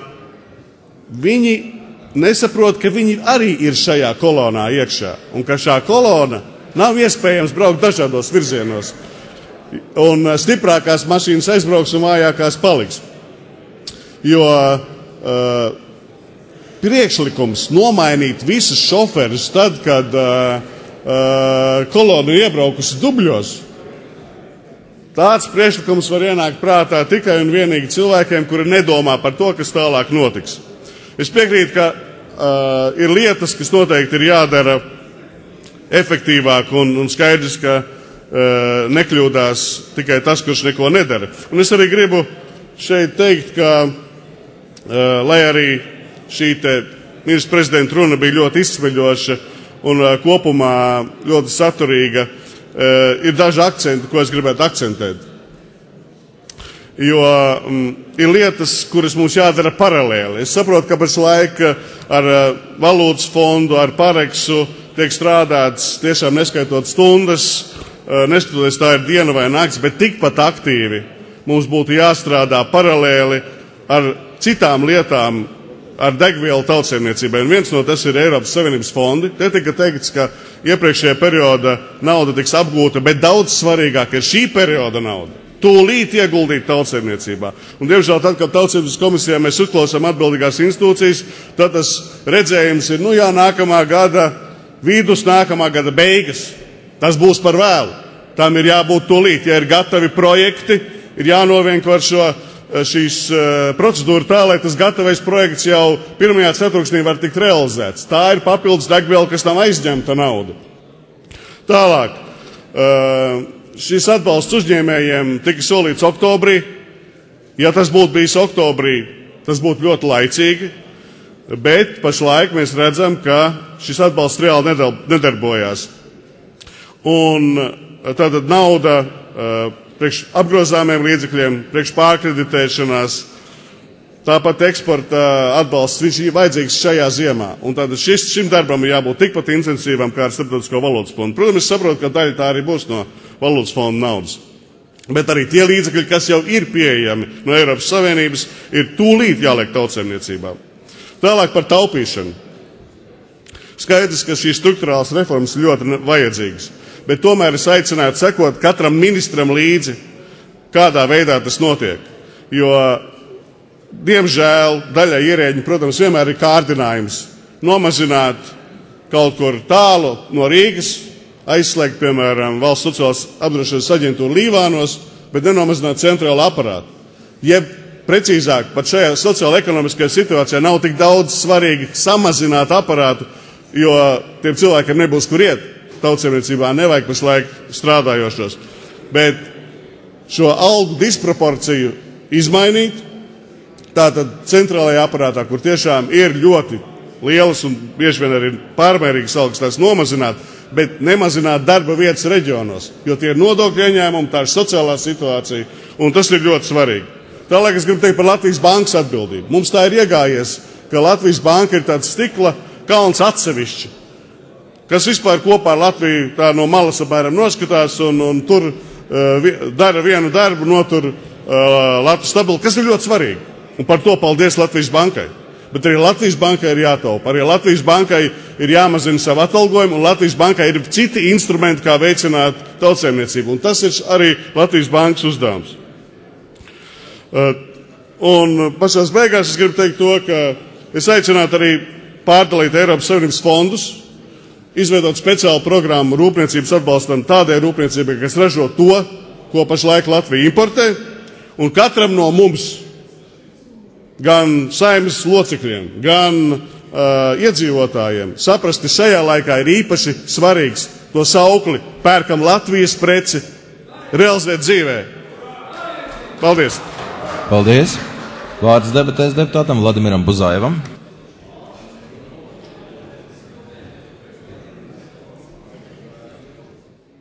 viņi nesaprot, ka viņi arī ir šajā kolonā iekšā, un ka šā kolona nav iespējams braukt dažādos virzienos, un stiprākās mašīnas aizbrauks un vājākās paliks. Jo uh, priekšlikums nomainīt visus šoferus tad, kad uh, uh, kolona iebraukusi dubļos, tāds priekšlikums var ienākt prātā tikai un vienīgi cilvēkiem, kuri nedomā par to, kas tālāk notiks. Es piekrītu, ka uh, ir lietas, kas noteikti ir jādara efektīvāk un, un skaidrs, ka uh, nekļūdās tikai tas, kurš neko nedara. Un es arī gribu šeit teikt, ka, uh, lai arī šī te ministra prezidenta runa bija ļoti izsmeļoša un uh, kopumā ļoti saturīga, uh, ir daži akcenti, ko es gribētu akcentēt. Jo um, ir lietas, kuras mums jādara paralēli. Es saprotu, ka pašlaik ar uh, valūtas fondu, ar pareksu tiek strādāts tiešām neskaitot stundas, uh, neskatoties tā ir diena vai nakts, bet tikpat aktīvi mums būtu jāstrādā paralēli ar citām lietām, ar degvielu tautsaimniecībai. Un viens no tas ir Eiropas Savienības fondi. Te tika teikts, ka iepriekšējā perioda nauda tiks apgūta, bet daudz svarīgāk ir šī perioda nauda. Tūlīt ieguldīt tautsaimniecībā. Un, diemžēl, tad, kad tautsaimniecības komisijā mēs uzklausām atbildīgās institūcijas, tad tas redzējums ir, nu jā, nākamā gada vidus, nākamā gada beigas. Tas būs par vēlu. Tam ir jābūt tūlīt. Ja ir gatavi projekti, ir jānovienkāršo šīs uh, procedūra tā, lai tas gatavais projekts jau pirmajā ceturksnī var tikt realizēts. Tā ir papildus degviela, kas nav aizņemta nauda. Tālāk. Uh, Šis atbalsts uzņēmējiem tika solīts oktobrī. Ja tas būtu bijis oktobrī, tas būtu ļoti laicīgi, bet pašlaik mēs redzam, ka šis atbalsts reāli nedarbojās. Un tātad nauda priekš apgrozāmiem līdzekļiem, priekš pārkreditēšanās, tāpat eksporta atbalsts, viņš ir vajadzīgs šajā ziemā. Un tātad šis, šim darbam ir jābūt tikpat intensīvam kā ar Starptautisko valūtas fondu. Protams, es saprotu, ka daļa tā arī būs no valūtas fonda naudas. Bet arī tie līdzekļi, kas jau ir pieejami no Eiropas Savienības, ir tūlīt jāliek tautsaimniecībā. Tālāk par taupīšanu. Skaidrs, ka šīs strukturālas reformas ir ļoti vajadzīgas, bet tomēr es aicinātu sekot katram ministram līdzi, kādā veidā tas notiek. Jo, diemžēl, daļai ierēģi, protams, vienmēr ir kārdinājums nomazināt kaut kur tālu no Rīgas, aizslēgt, piemēram, valsts sociālās apdrošināšanas aģentūru Līvānos, bet nenomazināt centrālu aparātu. Jeb, precīzāk, pat šajā sociāla-ekonomiskajā situācijā nav tik daudz svarīgi samazināt aparātu, jo tiem cilvēkiem nebūs kur iet. Tautsaimniecībā nevajag pašlaik strādājošos. Bet šo algu disproporciju izmainīt, tātad centrālajā aparātā, kur tiešām ir ļoti lielas un bieži vien arī pārmērīgas algas, tās nomazināt, bet nemazināt darba vietas reģionos, jo tie ir nodokļu ieņēmumi, tā ir sociālā situācija, un tas ir ļoti svarīgi. Tālāk es gribu teikt par Latvijas bankas atbildību. Mums tā ir iegājies, ka Latvijas banka ir tāds stikla kalns atsevišķi, kas vispār kopā ar Latviju tā no malas apmēram noskatās un, un tur uh, dara vienu darbu, notur uh, Latvijas stabilitāti, kas ir ļoti svarīgi. Un par to paldies Latvijas bankai. Bet arī Latvijas bankai ir jātaupa. Arī Latvijas bankai ir jāmazina savu atalgojumu, un Latvijas bankai ir citi instrumenti, kā veicināt tautsaimniecību. Un tas ir arī Latvijas bankas uzdevums. Uh, un pašās beigās es gribu teikt to, ka es aicinātu arī pārdalīt Eiropas Savienības fondus, izveidot speciālu programmu rūpniecības atbalstam tādai rūpniecībai, kas ražo to, ko pašlaik Latvija importē, un katram no mums, gan saimnes locekļiem, gan uh, iedzīvotājiem, saprast, ka šajā laikā ir īpaši svarīgs to saukli pērkam Latvijas preci realizēt dzīvē. Paldies! Paldies! Vārds debatēs deputātam Vladimiram Buzajevam.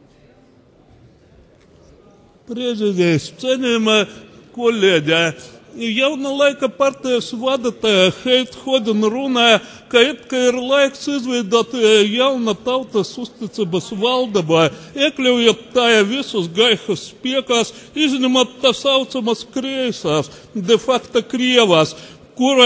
Prezidents, cienījamā kolēģi, jauna laika partijas vadītāja Heita Hodina runāja, ka it kā ir laiks izveidot jauna tautas uzticības valdībai, iekļaujot tajā visus gaihus spiekās, izņemot tā saucamas kreisās, de facto krievās, kura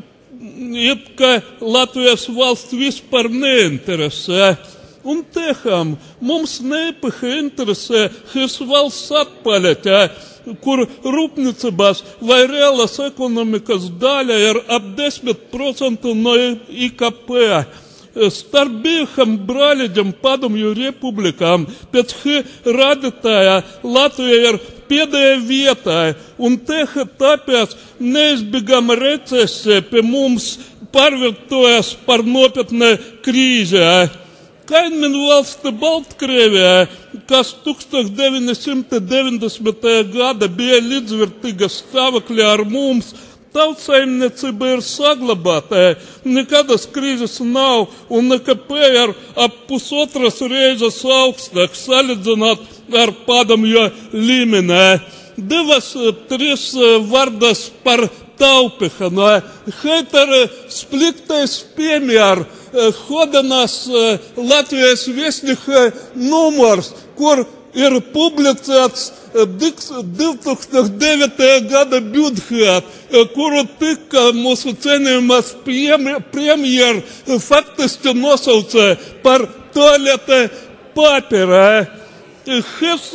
it kā Latvijas valsts vispār neinteresē. Un tiešām mums nepaši interesē šis valsts atpaļatē, kur rūpnicībās vai reālas ekonomikas daļa ir ap desmit procenti no I K P. Starp bijušām brāļiem padomju republikām pēc šī radītāja Latvija ir pēdējā vietā, un tieši tāpēc neizbēgama recesija pie mums pārvietojas par nopietnu krīzi. Kaimiņu valsts Baltkrievijā, kas tūkstoš deviņi simti deviņdesmitajā gada bija līdzvērtīga stāvoklī ar mums, tautsaimniecība ir saglabāta, nekādas krīzes nav, un I K P ir ap pusotras reizes augstāk salīdzinot ar padomju līmenī. Divas, trīs vārdas par taupīšanu. Šeit ir sliktais piemērs. Hodinas Latvijas viesnīca numurs, kur ir publicēts divi tūkstoši devītajā gada budžets, kuru tika mūsu cienījumās premjer faktiski nosauca par toalete papīru. Šis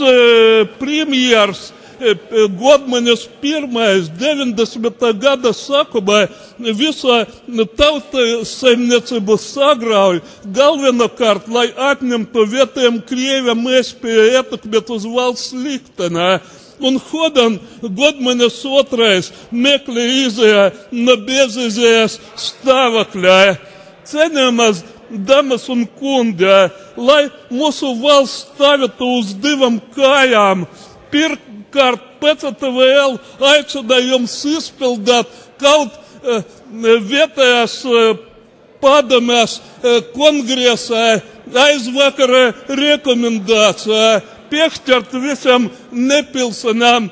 premjers Godmanis pirmais deviņdesmitā gada sākumā visu tautsaimniecību sagrauj, galvenokārt, lai atņemtu vietējiem krieviem iespēju ietekmēt uz valsts likteni. Un Hodin Godmanis otrais meklē izēja no bezizējas stāvokļa. Cienījamas damas un kundi, lai mūsu valsts stāvētu uz divām kājām, pirkt Kārt P C T V L aicinājums izpildāt kaut uh, vietējās uh, padomēs uh, kongresā aizvakara rekomendācija piešķirt visam nepilsonām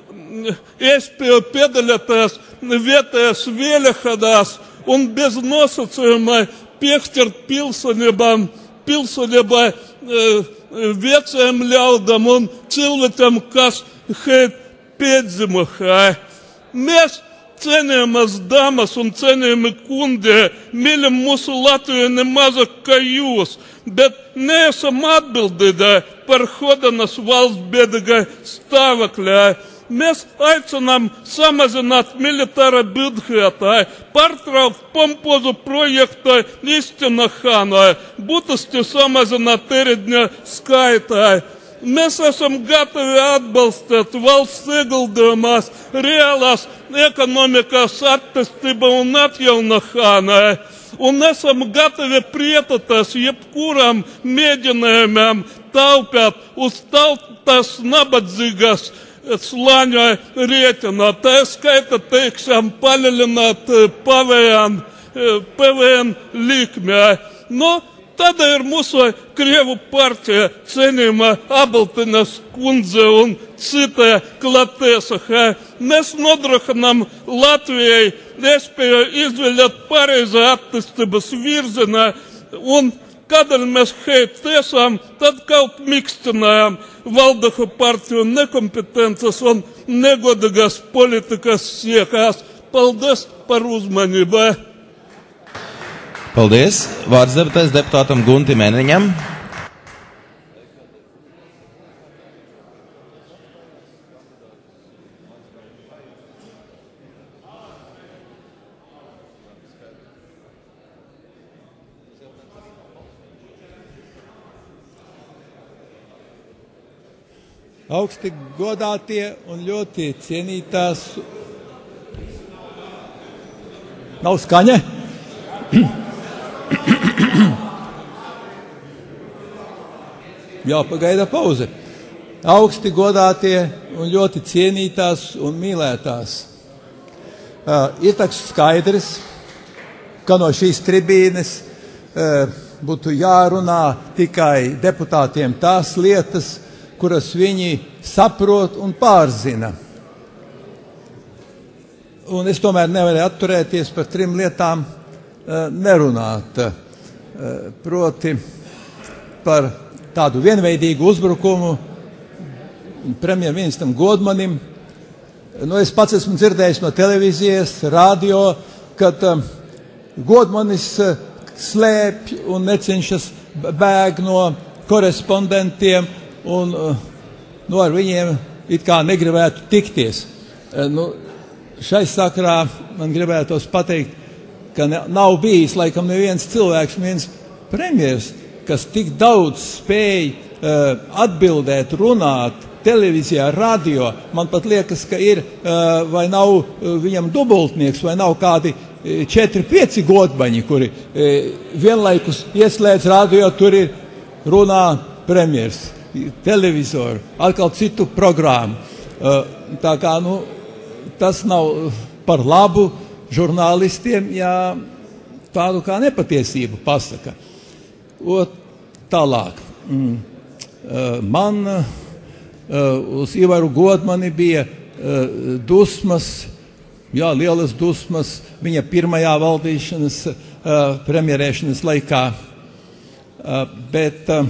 iespēju piedalīties vietējās vēlēšanās un bez nosacījuma piešķirt pilsonībām, pilsonībai uh, veciem ļaudam un cilvēkiem, kas šeit piedzimuši. Mēs, cienījamas damas un cienījami kundi, mīlam mūsu Latviju nemazāk kā jūs, bet neesam atbildīgi par Hodinas valsts bēdīgai stāvoklī. Mēs aicinām samazināt militāra budžetu, pārtraukt pompozu projektu īstenošanu, būtiski samazināt ierēdņu skaitu. Mēs esam gatavi atbalstīt valsts ieguldījumās reālās ekonomikas attīstību un atjaunošanu, un esam gatavi pretoties jebkuram mēģinājumam taupīt uz tautas nabadzīgas slāņa rēķina. Tā skaita, teiksim, palielināt P V N likmi. No, Tāda ir mūsu Krievu partija, cienījuma Abaltinas kundze un cita klātesošie. Mēs nodrošinām Latvijai iespēju izvēlēt pareizā attīstības virzienā, un kādēļ mēs šeit esam, tad kaut mikstinājām valdošo partiju nekompetences un negodīgas politikas siekas. Paldies par uzmanību! Paldies. Vārds debatēs deputātam Guntim Eniņam. Augsti godātie un ļoti cienītās. Nav skaņa? Jāpagaida pauze. Augsti godātie un ļoti cienītās un mīlētās. Uh, ir tāds skaidrs, ka no šīs tribīnes uh, būtu jārunā tikai deputātiem tās lietas, kuras viņi saprot un pārzina. un es tomēr nevarēju atturēties par trim lietām nerunāt. Proti par tādu vienveidīgu uzbrukumu premjerministram Godmanim. Nu, es pats esmu dzirdējis no televīzijas, radio, kad Godmanis slēpj un necenšas bēg no korespondentiem un nu, ar viņiem it kā negribētu tikties. Nu, šai sakarā man gribētos pateikt, ka nav bijis laikam neviens cilvēks, neviens premjers, kas tik daudz spēj uh, atbildēt, runāt televīzijā, radio. Man pat liekas, ka ir uh, vai nav uh, viņam dubultnieks, vai nav kādi uh, četri, pieci godbaņi, kuri uh, vienlaikus ieslēdz radio, tur ir runā premjers, televizoru, atkal citu programmu. Uh, tā kā, nu, tas nav par labu žurnālistiem, ja tādu kā nepatiesību pasaka. O, tālāk. Mm. Uh, man uh, uz Ivaru Godmani bija uh, dusmas, jā, lielas dusmas viņa pirmajā valdīšanas, uh, premjerēšanas laikā. Uh, bet uh,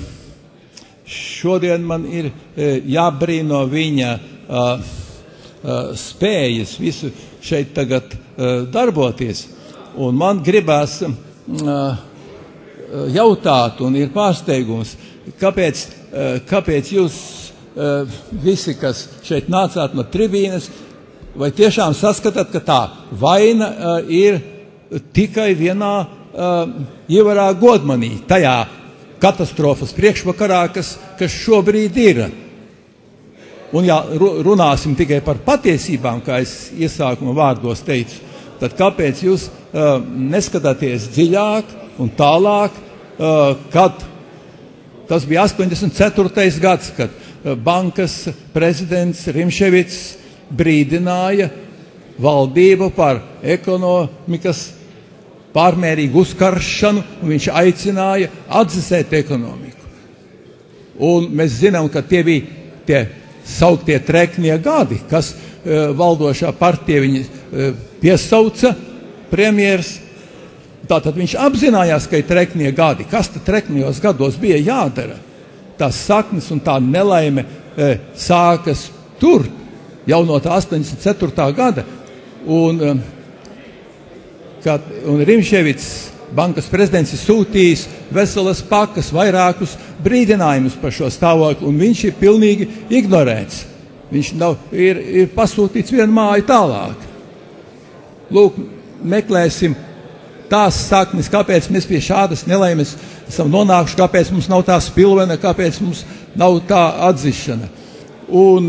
šodien man ir uh, jābrīno viņa uh, uh, spējas visu šeit tagad uh, darboties. Un man gribās uh, jautāt, un ir pārsteigums, kāpēc, uh, kāpēc jūs uh, visi, kas šeit nācāt no tribīnes, vai tiešām saskatāt, ka tā vaina uh, ir tikai vienā uh, Ivarā Godmanī, tajā katastrofas priekšvakarā, kas, kas šobrīd ir. Un ja runāsim tikai par patiesībām, kā es iesākuma vārdos teicu, tad kāpēc jūs uh, neskatāties dziļāk un tālāk, uh, kad tas bija astoņdesmit ceturtais gads, kad uh, bankas prezidents Rimševics brīdināja valdību par ekonomikas pārmērīgu uzkaršanu, un viņš aicināja atdzesēt ekonomiku. Un mēs zinām, ka tie bija tie sauktie treknie gadi, kas uh, valdošā partija viņi uh, piesauca premjers. Tātad viņš apzinājās, ka ir treknie gadi. Kas tad treknijos gados bija jādara? Tās saknes un tā nelaime uh, sākas tur, jau no tā astoņdesmit ceturtā gada. Un, uh, kad, un Rimševics, bankas prezidents, ir sūtījis veselas pakas, vairākus brīdinājumus par šo stāvokli, un viņš ir pilnīgi ignorēts. Viņš nav, ir, ir pasūtīts vienu māju tālāk. Lūk, meklēsim tās saknes, kāpēc mēs pie šādas nelaimes esam nonākuši, kāpēc mums nav tā spilvena, kāpēc mums nav tā atzišana. Un,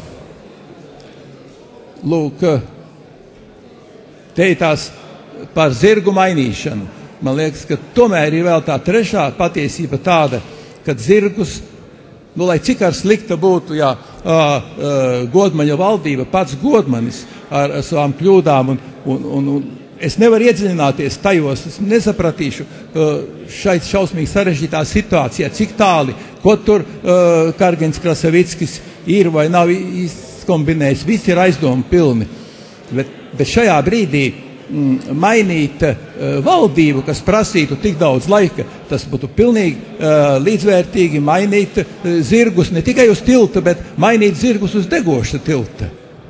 lūk, te ir tās par zirgu mainīšanu. Man liekas, ka tomēr ir vēl tā trešā patiesība tāda, kad zirgus, nu, lai cik ar slikta būtu, jā, a, a, Godmaņa valdība, pats Godmanis ar, ar savām kļūdām, un, un, un, un es nevaru iedziļināties tajos, es nesapratīšu a, šai šausmīgi sarežģītā situācijā, cik tāli, ko tur a, Kargens Krasavickis ir vai nav izkombinējis, visi ir aizdomu pilni. Bet, bet šajā brīdī mainīt uh, valdību, kas prasītu tik daudz laika, tas būtu pilnīgi uh, līdzvērtīgi mainīt uh, zirgus ne tikai uz tilta, bet mainīt zirgus uz degoša tilta.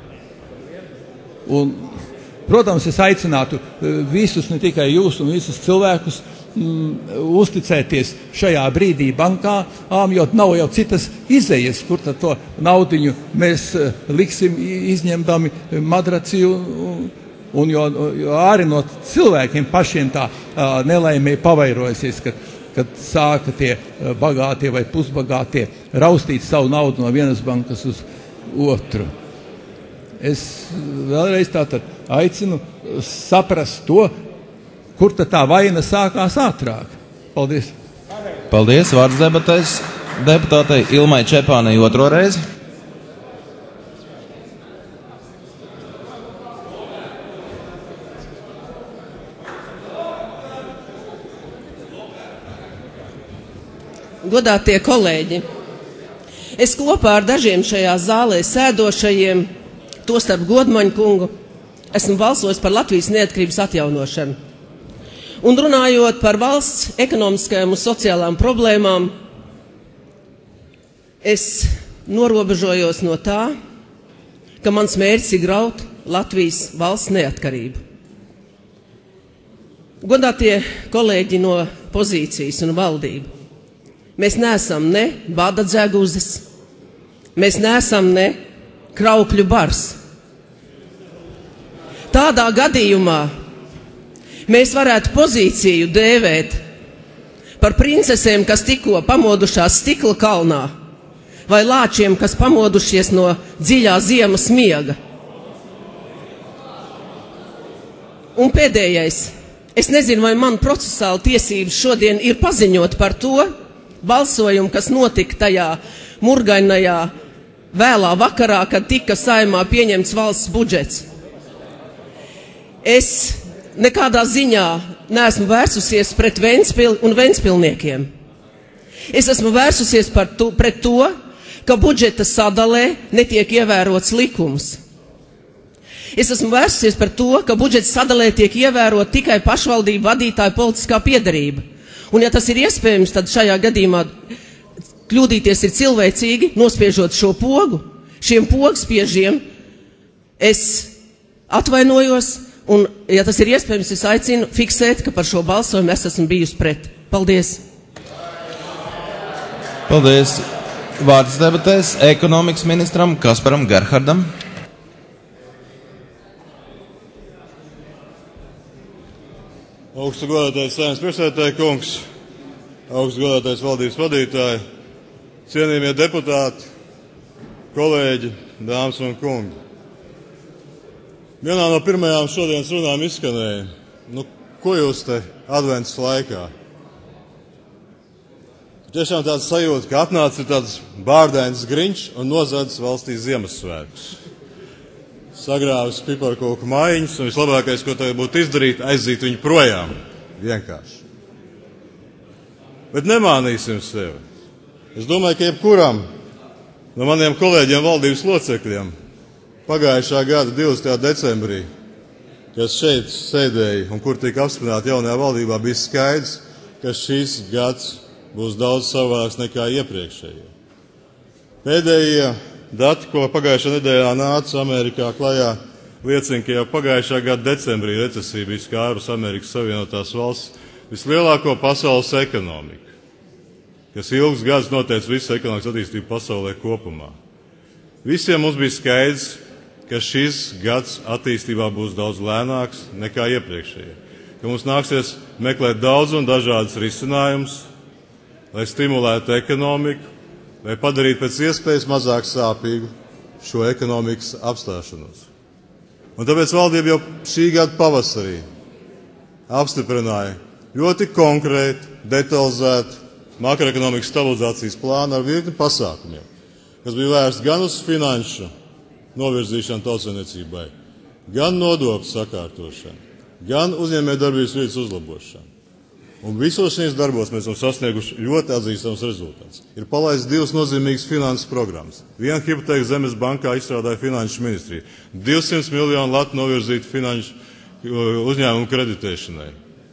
Un, protams, es aicinātu uh, visus, ne tikai jūs un visus cilvēkus, mm, uzticēties šajā brīdī bankām, jo nav jau citas izejas, kur tad to naudiņu mēs uh, liksim izņemdami madraciju. Un, Un jo, jo arī no cilvēkiem pašiem tā uh, nelaimē pavairojusies, kad, kad sāka tie uh, bagātie vai pusbagātie raustīt savu naudu no vienas bankas uz otru. Es vēlreiz tātad aicinu saprast to, kur tad tā vaina sākās ātrāk. Paldies. Paldies. Vārds debatēs deputātei Ilmai Čepānei otro reizi. Godātie kolēģi, es kopā ar dažiem šajā zālē sēdošajiem, tostarp Godmaņa kungu, esmu balsojis par Latvijas neatkarības atjaunošanu. Un runājot par valsts ekonomiskajām un sociālām problēmām, es norobežojos no tā, ka mans mērķis ir graut Latvijas valsts neatkarību. Godātie kolēģi no pozīcijas un valdību, mēs neesam ne bada dzeguzes, mēs neesam ne kraukļu bars. Tādā gadījumā mēs varētu pozīciju dēvēt par princesēm, kas tikko pamodušās stikla kalnā, vai lāčiem, kas pamodušies no dziļā ziemas miega. Un pēdējais, es nezinu, vai man procesāla tiesības šodien ir paziņot par to balsojumu, kas notika tajā murgainajā vēlā vakarā, kad tika Saeimā pieņemts valsts budžets. Es nekādā ziņā neesmu vērsusies pret Ventspili un ventspilniekiem. Es esmu vērsusies par to, pret to, ka budžeta sadalē netiek ievērots likums. Es esmu vērsusies par to, ka budžeta sadalē tiek ievērot tikai pašvaldību vadītāja politiskā piederība. Un ja tas ir iespējams, tad šajā gadījumā kļūdīties ir cilvēcīgi, nospiežot šo pogu. Šiem pogspiežiem es atvainojos, un, ja tas ir iespējams, es aicinu fiksēt, ka par šo balsojumu es esmu bijusi pret. Paldies! Paldies! Vārds debatēs ekonomikas ministram Kasparam Gerhardam. Augstu godātais Saeimas priekšsēdētāja kungs, augstu godātais valdības vadītāji, cienījamie deputāti, kolēģi, dāmas un kungi. Vienā no pirmajām šodienas runām izskanēja, nu, ko jūs te advents laikā? Tiešām tāds sajūta, ka atnāca tāds bārdains griņš un nozadz valstī Ziemassvētkus. Sagrāvis piparkoku maiņas, un vislabākais, ko tagad būtu izdarīt, aizzīt viņu projām. Vienkārši. Bet nemānīsim sevi. Es domāju, ka jebkuram no maniem kolēģiem valdības locekļiem pagājušā gada divdesmitajā decembrī, kas šeit sēdēja un kur tika apspriesti jaunajā valdībā, bija skaidrs, ka šis gads būs daudz savādāks nekā iepriekšējie. Pēdējie dati, ko pagājušā nedēļā nāca Amerikā klajā, liecina, ka jau pagājušā gada decembrī recesija bija skārus Amerikas Savienotās valsts vislielāko pasaules ekonomiku, kas ilgus gadus noteica visu ekonomikas attīstību pasaulē kopumā. Visiem mums bija skaidrs, ka šis gads attīstībā būs daudz lēnāks nekā iepriekšējie, ka mums nāksies meklēt daudz un dažādas risinājumus, lai stimulētu ekonomiku, lai padarītu pēc iespējas mazāk sāpīgu šo ekonomikas apstāšanos. Un tāpēc valdība jau šī gada pavasarī apstiprināja ļoti konkrētu, detalizētu makroekonomikas stabilizācijas plānu ar virkni pasākumiem, kas bija vērsts gan uz finanšu novirzīšanu tautsaimniecībai, gan nodokļu sakārtošanu, gan uzņēmējdarbības vides uzlabošanu. Un visos šīs darbos mēs esam sasnieguši ļoti atzīstams rezultāts. Ir palaists divas nozīmīgas finanses programmas. Viena hipotēka Zemes bankā izstrādāja finanšu ministrija. divsimt miljonu latu novirzīti finanšu uzņēmumu kreditēšanai.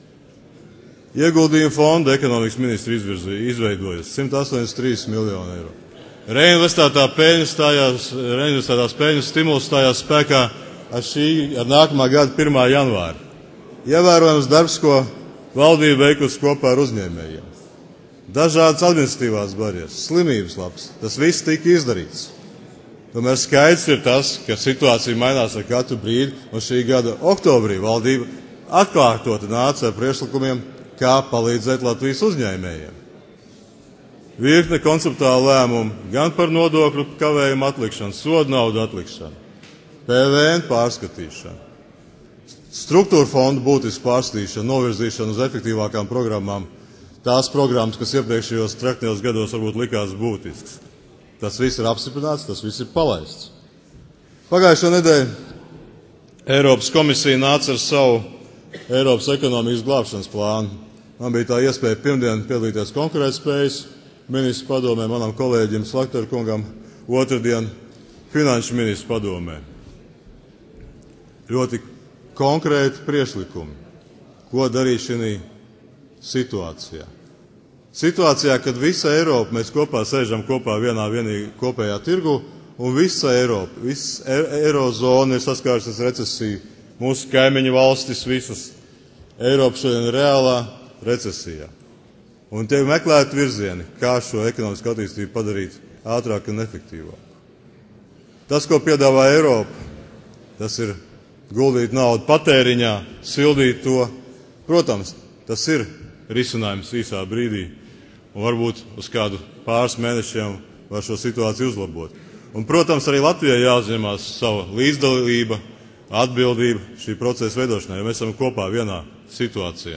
Ieguldījumu fonda ekonomikas ministri izveidojas simt astoņdesmit trīs miljonu eiro. Reinvestētā peļņa stājās, reinvestētās peļņas stimuls stājās spēkā ar šī, ar nākamā gada pirmā janvāra. Ievērojams darbs, ko valdība veikusi kopā ar uzņēmējiem. Dažādas administratīvās barjeras, slimības labs, tas viss tika izdarīts. Tomēr skaidrs ir tas, ka situācija mainās ar katru brīdi, un šī gada oktobrī valdība atkārtoti nāca ar priekšlikumiem, kā palīdzēt Latvijas uzņēmējiem. Virkne konceptuālu lēmumu gan par nodokļu kavējumu atlikšanu, sodu naudu atlikšanu, P V N pārskatīšanu, struktūra fondu būtisku pārskatīšanu, novirzīšanu uz efektīvākām programmām, tās programmas, kas iepriekšējos traktajos gados varbūt likās būtisks. Tas viss ir apstiprināts, tas viss ir palaists. Pagājušo nedēļu Eiropas komisija nāca ar savu Eiropas ekonomikas glābšanas plānu. Man bija tā iespēja pirmdien piedalīties konkurētspējas ministru padomē, manam kolēģim Slakterkungam, otrdien finanšu ministru padomē. Ļoti konkrēti priešlikumi, ko darīt šī situācijā. Situācijā, kad visa Eiropa, mēs kopā sēžam kopā vienā vienīgi kopējā tirgu, un visa Eiropa, visa Eirozona ir saskārusies recesiju, mūsu kaimiņu valstis visas. Eiropa šodien ir reālā recesijā. Un tiek meklēti virzieni, kā šo ekonomisku attīstību padarīt ātrāk un efektīvāk. Tas, ko piedāvā Eiropa, tas ir guldīt naudu patēriņā, sildīt to. Protams, tas ir risinājums īsā brīdī, un varbūt uz kādu pāris mēnešiem var šo situāciju uzlabot. Un, protams, arī Latvijai jāuzņemās sava līdzdalība, atbildība šī procesa veidošanai, jo mēs esam kopā vienā situācijā.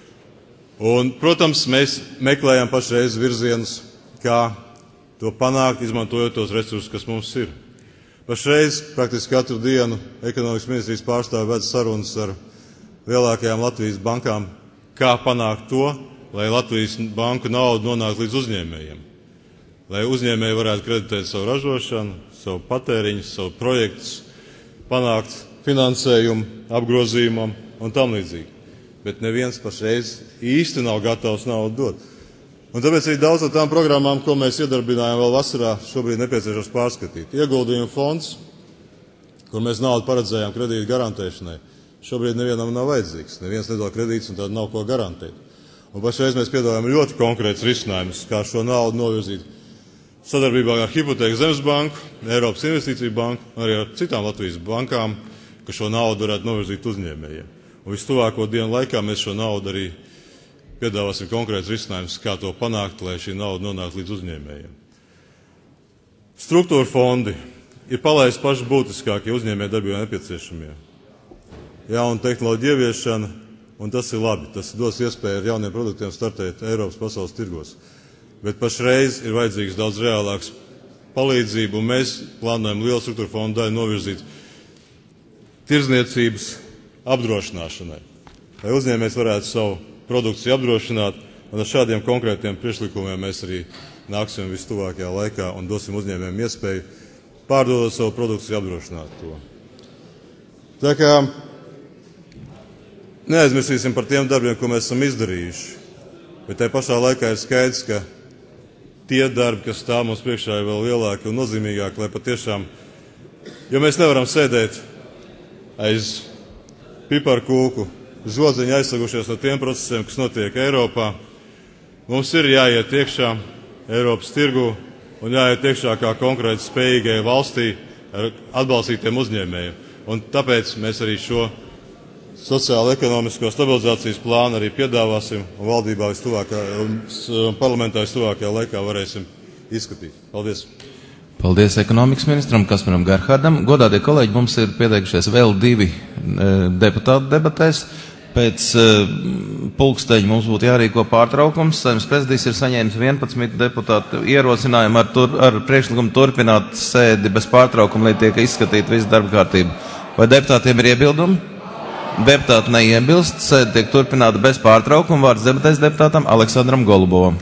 Un, protams, mēs meklējam pašreiz virzienus, kā to panākt, izmantojot tos resursus, kas mums ir. Pašreiz praktiski katru dienu ekonomikas ministrijas pārstāvi ved sarunas ar lielākajām Latvijas bankām, kā panākt to, lai Latvijas banku nauda nonāk līdz uzņēmējiem. Lai uzņēmēji varētu kreditēt savu ražošanu, savu patēriņu, savu projektus, panākt finansējumu, apgrozījumam un tam līdzīgi. Bet neviens pašreiz īsti nav gatavs naudu dot. Un tāpēc arī daudz no tām programmām, ko mēs iedarbinājām vēl vasarā, šobrīd nepieciešams pārskatīt. Ieguldījumu fonds, kur mēs naudu paredzējām kredītu garantēšanai, šobrīd nevienam nav vajadzīgs. Neviens nedod kredītus un tad nav ko garantēt. Un pašreiz mēs piedāvājam ļoti konkrēts risinājums, kā šo naudu novirzīt sadarbībā ar Hipotēku Zemes banku, Eiropas Investīciju banku, arī ar citām Latvijas bankām, ka šo naudu varētu novirzīt uzņēmējiem. Un vistuvāko dienu laikā mēs šo naudu arī piedāvāsim konkrēts risinājums, kā to panākt, lai šī nauda nonāk līdz uzņēmējiem. Struktūra fondi ir palaisti paši būtiskākie uzņēmēju darbībā nepieciešamie. Jauna tehnoloģija ieviešana, un tas ir labi. Tas dos iespēju ar jauniem produktiem startēt Eiropas pasaules tirgos. Bet pašreiz ir vajadzīgs daudz reālāks palīdzību, un mēs plānojam lielu struktūra fondu daļu novirzīt tirdzniecības apdrošināšanai, lai uzņēmējs varētu savu produkciju apdrošināt, un ar šādiem konkrētiem priekšlikumiem mēs arī nāksim vistuvākajā laikā un dosim uzņēmējiem iespēju pārdodot savu produkciju apdrošināt to. Tā kā neaizmirsīsim par tiem darbiem, ko mēs esam izdarījuši, bet tai pašā laikā ir skaidrs, ka tie darbi, kas stāv mums priekšā, ir vēl lielāki un nozīmīgāki, lai patiešām, jo mēs nevaram sēdēt aiz piparkūku, žodziņi aizsagušies no tiem procesiem, kas notiek Eiropā. Mums ir jāiet iekšā Eiropas tirgu un jāiet iekšā kā konkrēti spējīgai valstī ar atbalstītiem uzņēmējiem. Un tāpēc mēs arī šo sociālo-ekonomisko stabilizācijas plānu arī piedāvāsim un valdībā vistuvākā, un parlamentā vistuvākajā laikā varēsim izskatīt. Paldies! Paldies ekonomikas ministram Kasparam Gerhardam. Godātie kolēģi, mums ir pieteikušies vēl divi e, deputāti debatēs. Pēc e, pulksteņa mums būtu jārīko pārtraukums. Saeimas prezidijs ir saņēmis vienpadsmit deputātu ierosinājumu ar, tur, ar priekšlikumu turpināt sēdi bez pārtraukuma, lai tiek izskatīta visa darba kārtība. Vai deputātiem ir iebildumi? Deputāti neiebilst, sēdi tiek turpināta bez pārtraukuma. Vārds debatēs deputātam Aleksandram Golubovam.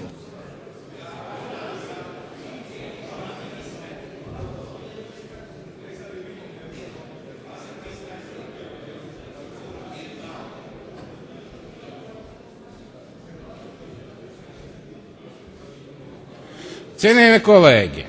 Cienījamie kolēģi,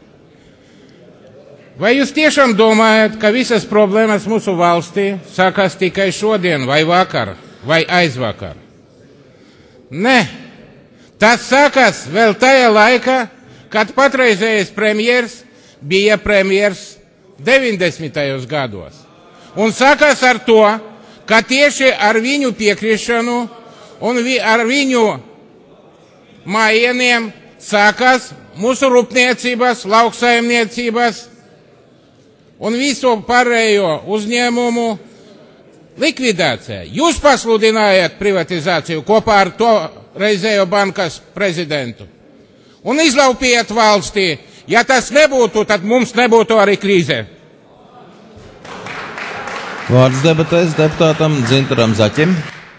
vai jūs tiešām domājat, ka visas problēmas mūsu valstī sākās tikai šodien, vai vakar, vai aizvakar? Nē, tas sākās vēl tajā laikā, kad patreizējais premjers bija premjers deviņdesmitajos gados. Un sākās ar to, ka tieši ar viņu piekrišanu un vi, ar viņu mājieniem sākās mūsu rūpniecības, lauksaimniecības un visu pārējo uzņēmumu likvidācija. Jūs pasludinājāt privatizāciju kopā ar to reizējo bankas prezidentu un izlaupījāt valstī. Ja tas nebūtu, tad mums nebūtu arī krīze. Vārds debatēs deputātam Dzintaram Zaķim.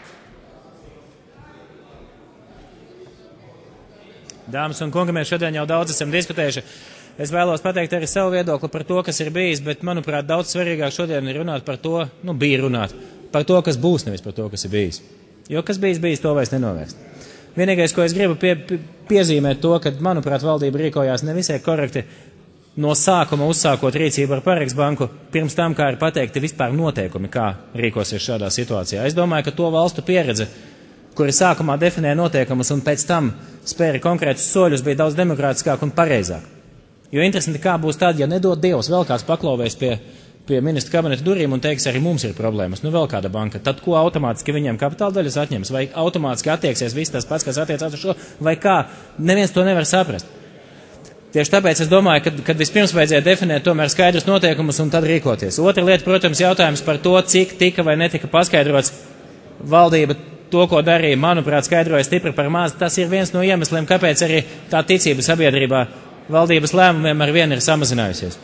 Dāmas un kungi, mēs šodien jau daudz esam diskutējuši. Es vēlos pateikt arī savu viedokli par to, kas ir bijis, bet, manuprāt, daudz svarīgāk šodien ir runāt par to, nu, bija runāt par to, kas būs, nevis par to, kas ir bijis. Jo kas bijis, bijis, to vairs nenovērst. Vienīgais, ko es gribu pie, pie, piezīmēt to, ka, manuprāt, valdība rīkojās nevisai korekti no sākuma uzsākot rīcību ar Pareks banku, pirms tam, kā ir pateikti vispār noteikumi, kā rīkosies šādā situācijā. Es domāju, ka to valstu pieredze, kuri sākumā definēja noteikumus un pēc tam spēra konkrētus soļus, bija daudz demokrātiskāk un pareizāk. Jo interesanti, kā būs tad, ja nedod Dievs vēl kāds paklauvējs pie, pie ministra kabineta durvīm un teiks, arī mums ir problēmas, nu vēl kāda banka, tad ko automātiski viņiem kapitāla daļas atņems, vai automātiski attieksies viss tas pats, kas attiecās uz šo, vai kā, neviens to nevar saprast. Tieši tāpēc es domāju, ka, kad vispirms vajadzēja definēt tomēr skaidrus noteikumus un tad rīkoties. Otra lieta, protams, jautājums par to, cik tika vai netika paskaidrots valdība to, ko darīja, manuprāt, skaidroja stipri par maz. Tas ir viens no iemesliem, kāpēc arī tā ticība sabiedrībā valdības lēmumiem ar vienu ir samazinājusies.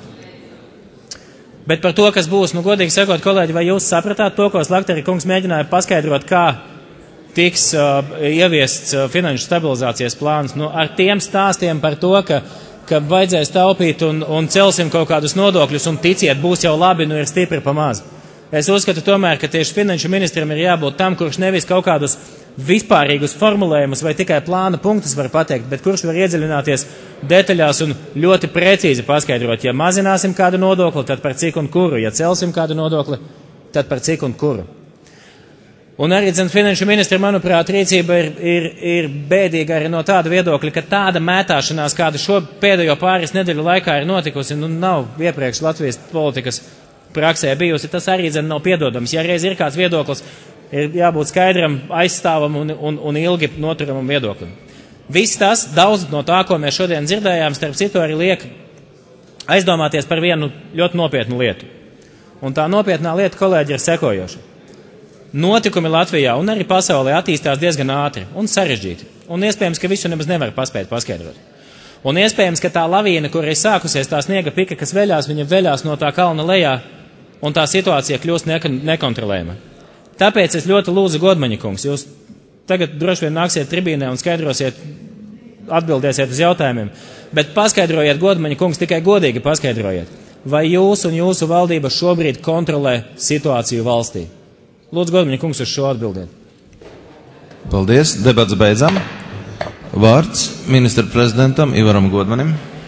Bet par to, kas būs, nu godīgi sakot, kolēģi, vai jūs sapratāt to, ko Slakteri kungs mēģināja paskaidrot, kā tiks uh, ieviests uh, finanšu stabilizācijas plāns, nu ar tiem stāstiem par to, ka ka vajadzēs taupīt un, un celsim kaut kādus nodokļus un ticiet, būs jau labi, nu ir stipri pa maz. Es uzskatu tomēr, ka tieši finanšu ministram ir jābūt tam, kurš nevis kaut kādus vispārīgus formulējumus vai tikai plāna punktus var pateikt, bet kurš var iedziļināties detaļās un ļoti precīzi paskaidrot, ja mazināsim kādu nodokli, tad par cik un kuru, ja celsim kādu nodokli, tad par cik un kuru. Un arī, zin, finanšu ministra, manuprāt, rīcība ir, ir, ir bēdīga arī no tāda viedokļa, ka tāda mētāšanās, kāda šo pēdējo pāris nedēļu laikā ir notikusi, nu nav iepriekš Latvijas politikas praksē bijusi, tas arī, zin, nav piedodams. Ja reiz ir kāds viedoklis, ir jābūt skaidram, aizstāvam un, un, un ilgi noturamam viedoklim. Viss tas, daudz no tā, ko mēs šodien dzirdējām, starp citu arī liek aizdomāties par vienu ļoti nopietnu lietu. Un tā nopietnā lieta, kolēģi, ir sekojoša. Notikumi Latvijā un arī pasaulē attīstās diezgan ātri un sarežģīti. Un iespējams, ka visu nemaz nevar paspēt paskaidrot. Un iespējams, ka tā lavīna, kur ir sākusies tā sniega pika, kas veļās, viņa veļās no tā kalna lejā, un tā situācija kļūst nekon- nekontrolējama. Tāpēc es ļoti lūdzu, Godmaņa kungs, jūs tagad droši vien nāksiet tribīnē un skaidrosiet, atbildēsiet uz jautājumiem, bet paskaidrojiet, Godmaņa kungs, tikai godīgi paskaidrojiet, vai jūs un jūsu valdība šobrīd kontrolē situāciju valstī? Lūdzu, Godmaņa kungs, uz šo atbildiet. Paldies. Debats beidzam. Vārds ministra prezidentam Ivaram Godmanim.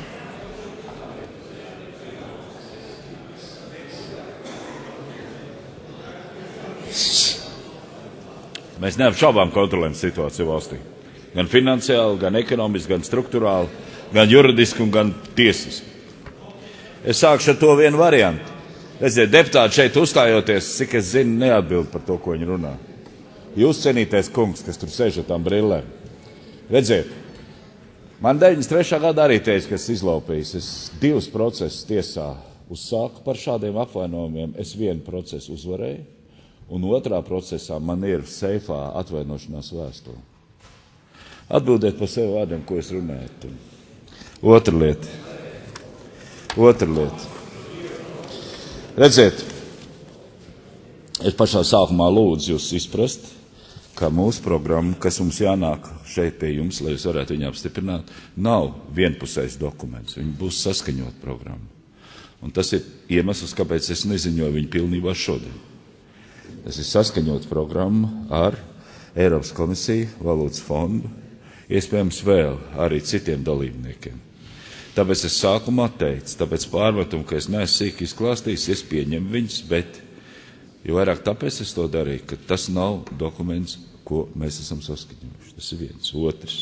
Mēs neapšaubām kontrolējam situāciju valstī. Gan finansiāli, gan ekonomiski, gan struktūrāli, gan juridiski un gan tiesiski. Es sākšu ar to vienu variantu. Redziet, deputāti šeit uzstājoties, cik es zinu, neatbild par to, ko viņi runā. Jūs cenītais kungs, kas tur sēž ar tām brillēm. Redziet, man deviņdesmit trešā gada arī teica, ka es izlaupījis. Es divus procesus tiesā uzsāku par šādiem apvainojumiem. Es vienu procesu uzvarēju, un otrā procesā man ir seifā atvainošanās vēstule. Atbildiet par sevi vārdiem, ko es runāju. Otra lieta. Otra lieta. Redziet, es pašā sākumā lūdzu jūs izprast, ka mūsu programma, kas mums jānāk šeit pie jums, lai jūs varētu viņu apstiprināt, nav vienpusējs dokuments. Viņa būs saskaņot programma. Un tas ir iemesls, kāpēc es neziņoju viņu pilnībā šodien. Tas ir saskaņot programma ar Eiropas komisiju, valūtas fondu, iespējams vēl arī citiem dalībniekiem. Tāpēc es sākumā teicu, tāpēc pārmetumu, ka es neesmu sīki izklāstījis, es pieņemu viņus, bet jo vairāk tāpēc es to darīju, ka tas nav dokuments, ko mēs esam saskaņojuši. Tas ir viens. Otrs.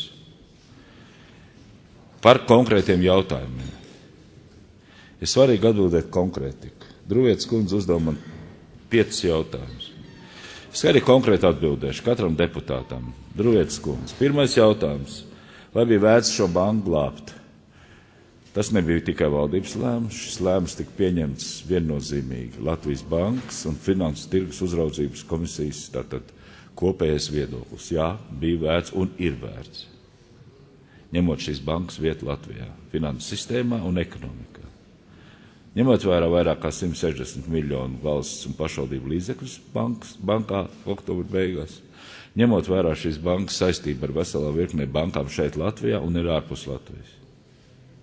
Par konkrētiem jautājumiem. Ir svarīgi atbildēt konkrēti. Druvietis kundze uzdev man piecus jautājumus. Es arī konkrēti atbildēšu katram deputātam. Druvietis kundze. Pirmais jautājums. Vai bija vērts šo banku glābt? Tas nebija tikai valdības lēmums, šis lēmums tika pieņemts viennozīmīgi Latvijas bankas un Finanses tirgus uzraudzības komisijas tātad kopējais viedoklis. Jā, bija vērts un ir vērts, ņemot šīs bankas vietu Latvijā, finanses sistēmā un ekonomikā. Ņemot vērā vairāk kā simt sešdesmit miljonu valsts un pašvaldību līdzekļus bankas, bankā oktobra beigās, ņemot vērā šīs bankas saistība ar veselā virknē bankām šeit Latvijā un ir ārpus Latvijas.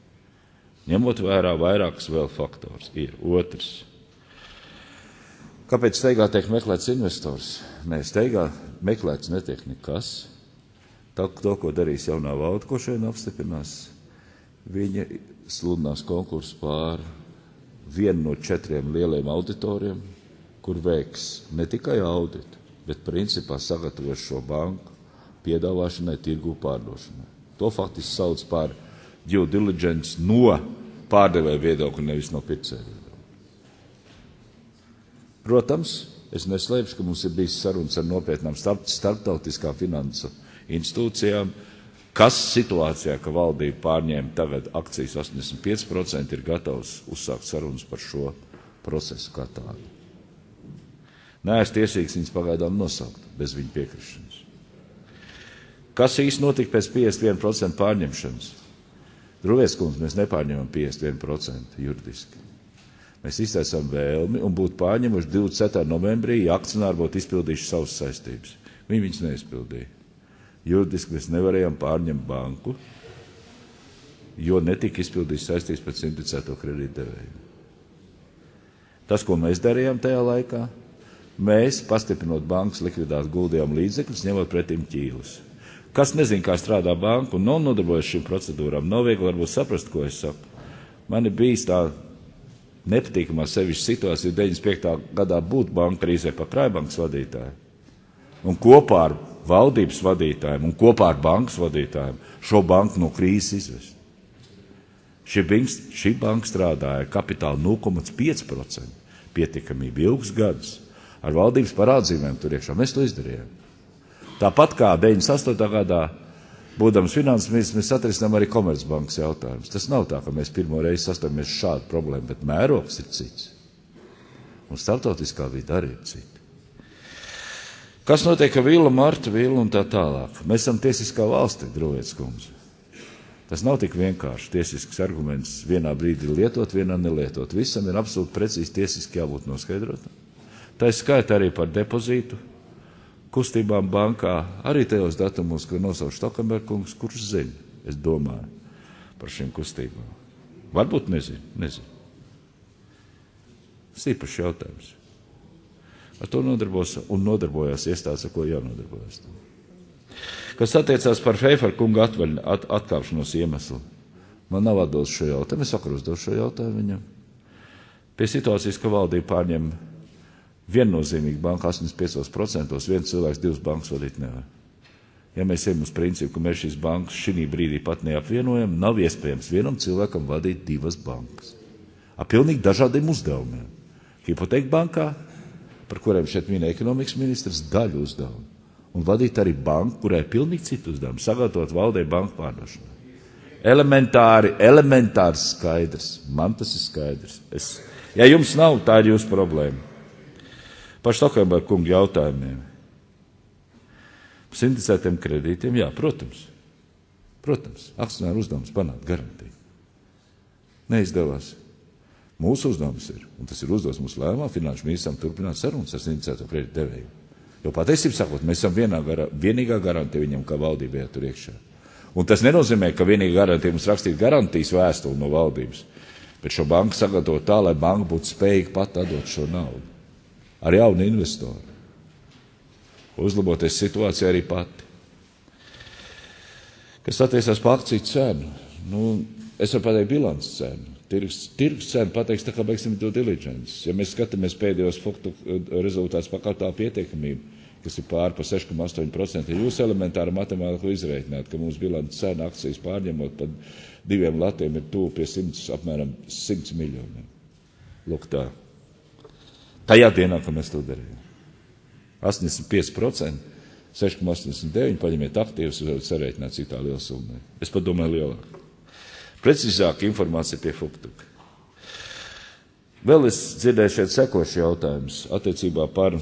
Ņemot vērā vairākus vēl faktors, ir otrs. Kāpēc steigā tiek meklēts investors? Nē, steigā meklēts netiek nekas. Tā, to, ko darīs jaunā valde, ko šodien apstiprinās, viņa sludinās konkursu pār vienu no četriem lieliem auditoriem, kur veiks ne tikai auditu, bet principā sagatavos šo banku piedāvāšanai, tirgu pārdošanai. To faktiski sauc par due diligence no pārdevēja viedokļa, nevis no pircēja viedokļa. Protams, es neslēpšu, ka mums ir bijis sarunas ar nopietnām starp, starptautiskām finansu institūcijām, kas situācijā, ka valdība pārņēma tagad akcijas astoņdesmit pieci procenti, ir gatavs uzsākt sarunas par šo procesu kā tādu. Neesmu tiesīgs viņas pagaidām nosaukt bez viņa piekrišanas. Kas īsti notika pēc piecdesmit viena procenta pārņemšanas? Druvies kundze, mēs nepārņemam piecdesmit vienu procentu juridiski. Mēs izteicām vēlmi un būtu pārņemuši divdesmit ceturtajā novembrī, ja akcionāri būtu izpildījuši savas saistības. Viņi viņas neizpildīja. Juridiski mēs nevarējām pārņemt banku, jo netika izpildījuši saistības pēc simtdesmit kredītdevēju. Tas, ko mēs darījām tajā laikā, mēs, pastiprinot bankas likvidāt, guldījām līdzekļus, ņemot pretim ķīlus. Kas nezin, kā strādā banka un nav nodarbojas šīm procedūrām, nav viegli varbūt saprast, ko es saku. Man ir bijis tā nepatīkamā sevišķa situācija deviņdesmit piektā gadā būt banka krīzē par Krājbankas vadītāju. Un kopā ar valdības vadītājiem un kopā ar bankas vadītājiem šo banku no krīzes izvest. Šī, banks, šī banka strādāja kapitāla nulle komats pieci procenti, pietiekamība ilgus gadus, ar valdības parādzīmēm tur iekšā. Mēs to izdarījām. Tāpat kā deviņdesmit astotā gadā, būdams finanses ministrs, mēs atrisinām arī Komercbankas jautājumus. Tas nav tā, ka mēs pirmo reizi sastopamies šādu problēmu, bet mērogs ir cits. Un starptautiskā vide arī ir cita. Kas notiek ar Vila, Marta, Vila un tā tālāk? Mēs esam tiesiskā valstī, Druvietis kundze. Tas nav tik vienkārši tiesisks arguments vienā brīdī lietot, vienā nelietot. Visam ir absolūti precīzi tiesiski jābūt noskaidrotam. Tā ir skaita arī par depozītu kustībām bankā, arī tajos datumos, ko nosauc Stoltenberg kungs, kurš zina, es domāju, par šīm kustībām. Varbūt nezinu, nezinu. Stīpašs jautājums. Ar to nodarbos un nodarbojās iestādes, ar ko jānodarbojas. Kas attiecās par Feifer kunga atvaļ, at, atkāpšanos iemeslu. Man nav atbildes šo jautājumu, es vakar uzdevu šo jautājumu viņam. Pie situācijas, ka valdība pārņem viennozīmīgi banka astoņdesmit piecos procentos, viens cilvēks divas bankas vadīt nevar. Ja mēs ejam uz principu, ka mēs šīs bankas šī brīdī pat neapvienojam, nav iespējams vienam cilvēkam vadīt divas bankas. Ar pilnīgi dažādiem uzdevumiem. Hipoteka bankā, par kuriem šeit minēja ekonomikas ministrs, daļu uzdevumu. Un vadīt arī banku, kurai ir pilnīgi citu uzdevumu, sagatavot valdē banku pārdošanai. Elementāri, elementāri skaidrs. Man tas ir skaidrs. Es, ja jums nav, tā ir jūsu problēma. Par Stoltenberg kunga jautājumiem. Par simtdesmitiem kredītiem, jā, protams. Protams, akcionāru uzdevums panākt garantiju. Neizdevās. Mūsu uzdevums ir, un tas ir uzdevums mūsu lēmumā, finanšu ministram turpināt sarunas ar simtdesmito kredītdevēju. Jo patiesībā sakot, mēs esam vienā gara, vienīgā garantija viņam, kā valdībai tur iekšā. Un tas nenozīmē, ka vienīgā garantija mums rakstīt garantijas vēstuli no valdības, bet šo banku sagatavot tā, lai banka būtu spējīga pat atdot šo naudu. Ar jaunu investoru. Uzlaboties situācija arī pati. Kas attiecās par akciju cenu, nu, es varu pateikt bilances cenu. Tirgus, tirgus cenu pateiks tā kā beigsim due diligence. Ja mēs skatāmies pēdējos faktu rezultātus par kapitāla pietiekamību, kas ir pār par seši komats astoņi procenti, ja jūs elementāri matemātiku izreikināt, ka mums bilances cena akcijas pārņemot par diviem latiem ir tuvu pie simts, apmēram simts miljoniem. Lūk tā. Tajā dienā, ka mēs to darījām. astoņdesmit pieci procenti, seši komats astoņdesmit deviņi, paņemiet aktīvus, jūs varat sarēķināt, cik tā liela summa. Es pat domāju lielāk. Precīzāk informācija pie Fuktuka. Vēl es dzirdēju šeit sekošu jautājumus attiecībā par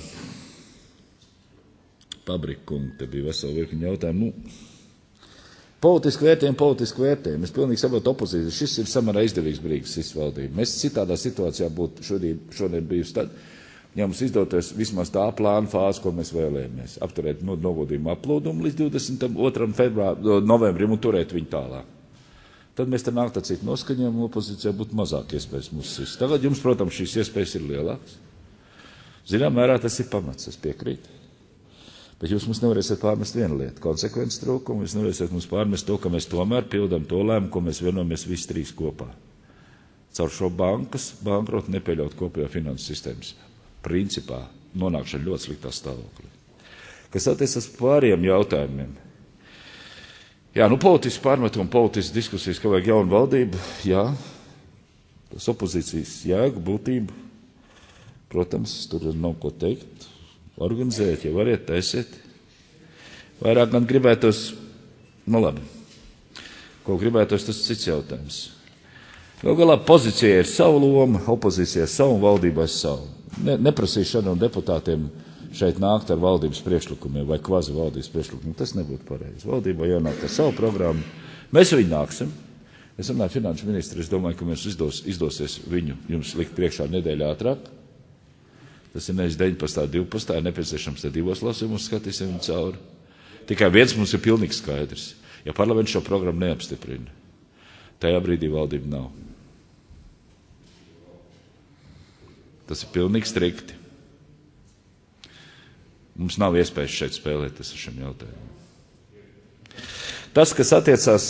Pabrikungu. Te bija vesela virkni jautājumu. Nu, politiski vērtējumi, politiski vērtējumi. Es pilnīgi saprotu opozīciju. Šis ir samērā izdevīgs brīdis, šis valdība. Mēs citādā situācijā būtu šodien, šodien bijusi tad, ja mums izdoties vismaz tā plāna fāze, ko mēs vēlējamies. Apturēt no nogodījumu aplūdumu līdz divdesmitam otram februārim, novembrim un turēt viņu tālāk. Tad mēs te nāktu cīt noskaņām, opozīcijā būtu mazāk iespējas mūsu sist. Tagad jums, protams, šīs iespējas ir lielākas. Zinām mērā tas ir pamats, es piekrītu. Bet jūs mums nevarēsiet pārmest vienu lietu, konsekvences trūkumu, jūs nevarēsiet mums pārmest to, ka mēs tomēr pildam to lēmumu, ko mēs vienojamies visi trīs kopā. Caur šo bankas bankrotu nepieļaut kopējo finanses sistēmas principā nonākšana ļoti sliktā stāvoklī. Kas attiecas pāriem jautājumiem. Jā, nu politiski pārmetumi, politiski diskusijas, ka vajag jaunu valdību, jā, tas opozīcijas jēgu, būtību, protams, tur nav ko teikt, organizēt, ja variet, taisiet. Vairāk gan gribētos, nu labi, ko gribētos, tas cits jautājums. Gal galā pozīcija ir savu loma, opozīcija ir savu, valdībā ir savu. Ne, neprasīšu šādiem deputātiem šeit nākt ar valdības priekšlikumiem vai kvazi valdības priekšlikumiem. Tas nebūtu pareizi. Valdībā jānāk ar savu programmu. Mēs viņu nāksim. Es runāju finanšu ministru, es domāju, ka mums izdos, izdosies viņu jums likt priekšā nedēļā ātrāk. Tas ir nevis deviņpadsmitā, divpadsmitā, ir nepieciešams te divos lasījumus, skatīsim viņu cauri. Tikai viens mums ir pilnīgi skaidrs. Ja parlaments šo programmu neapstiprina, tajā brīdī valdība nav. Tas ir pilnīgi strikti. Mums nav iespējas šeit spēlēties ar šiem jautājumiem. Tas, kas attiecās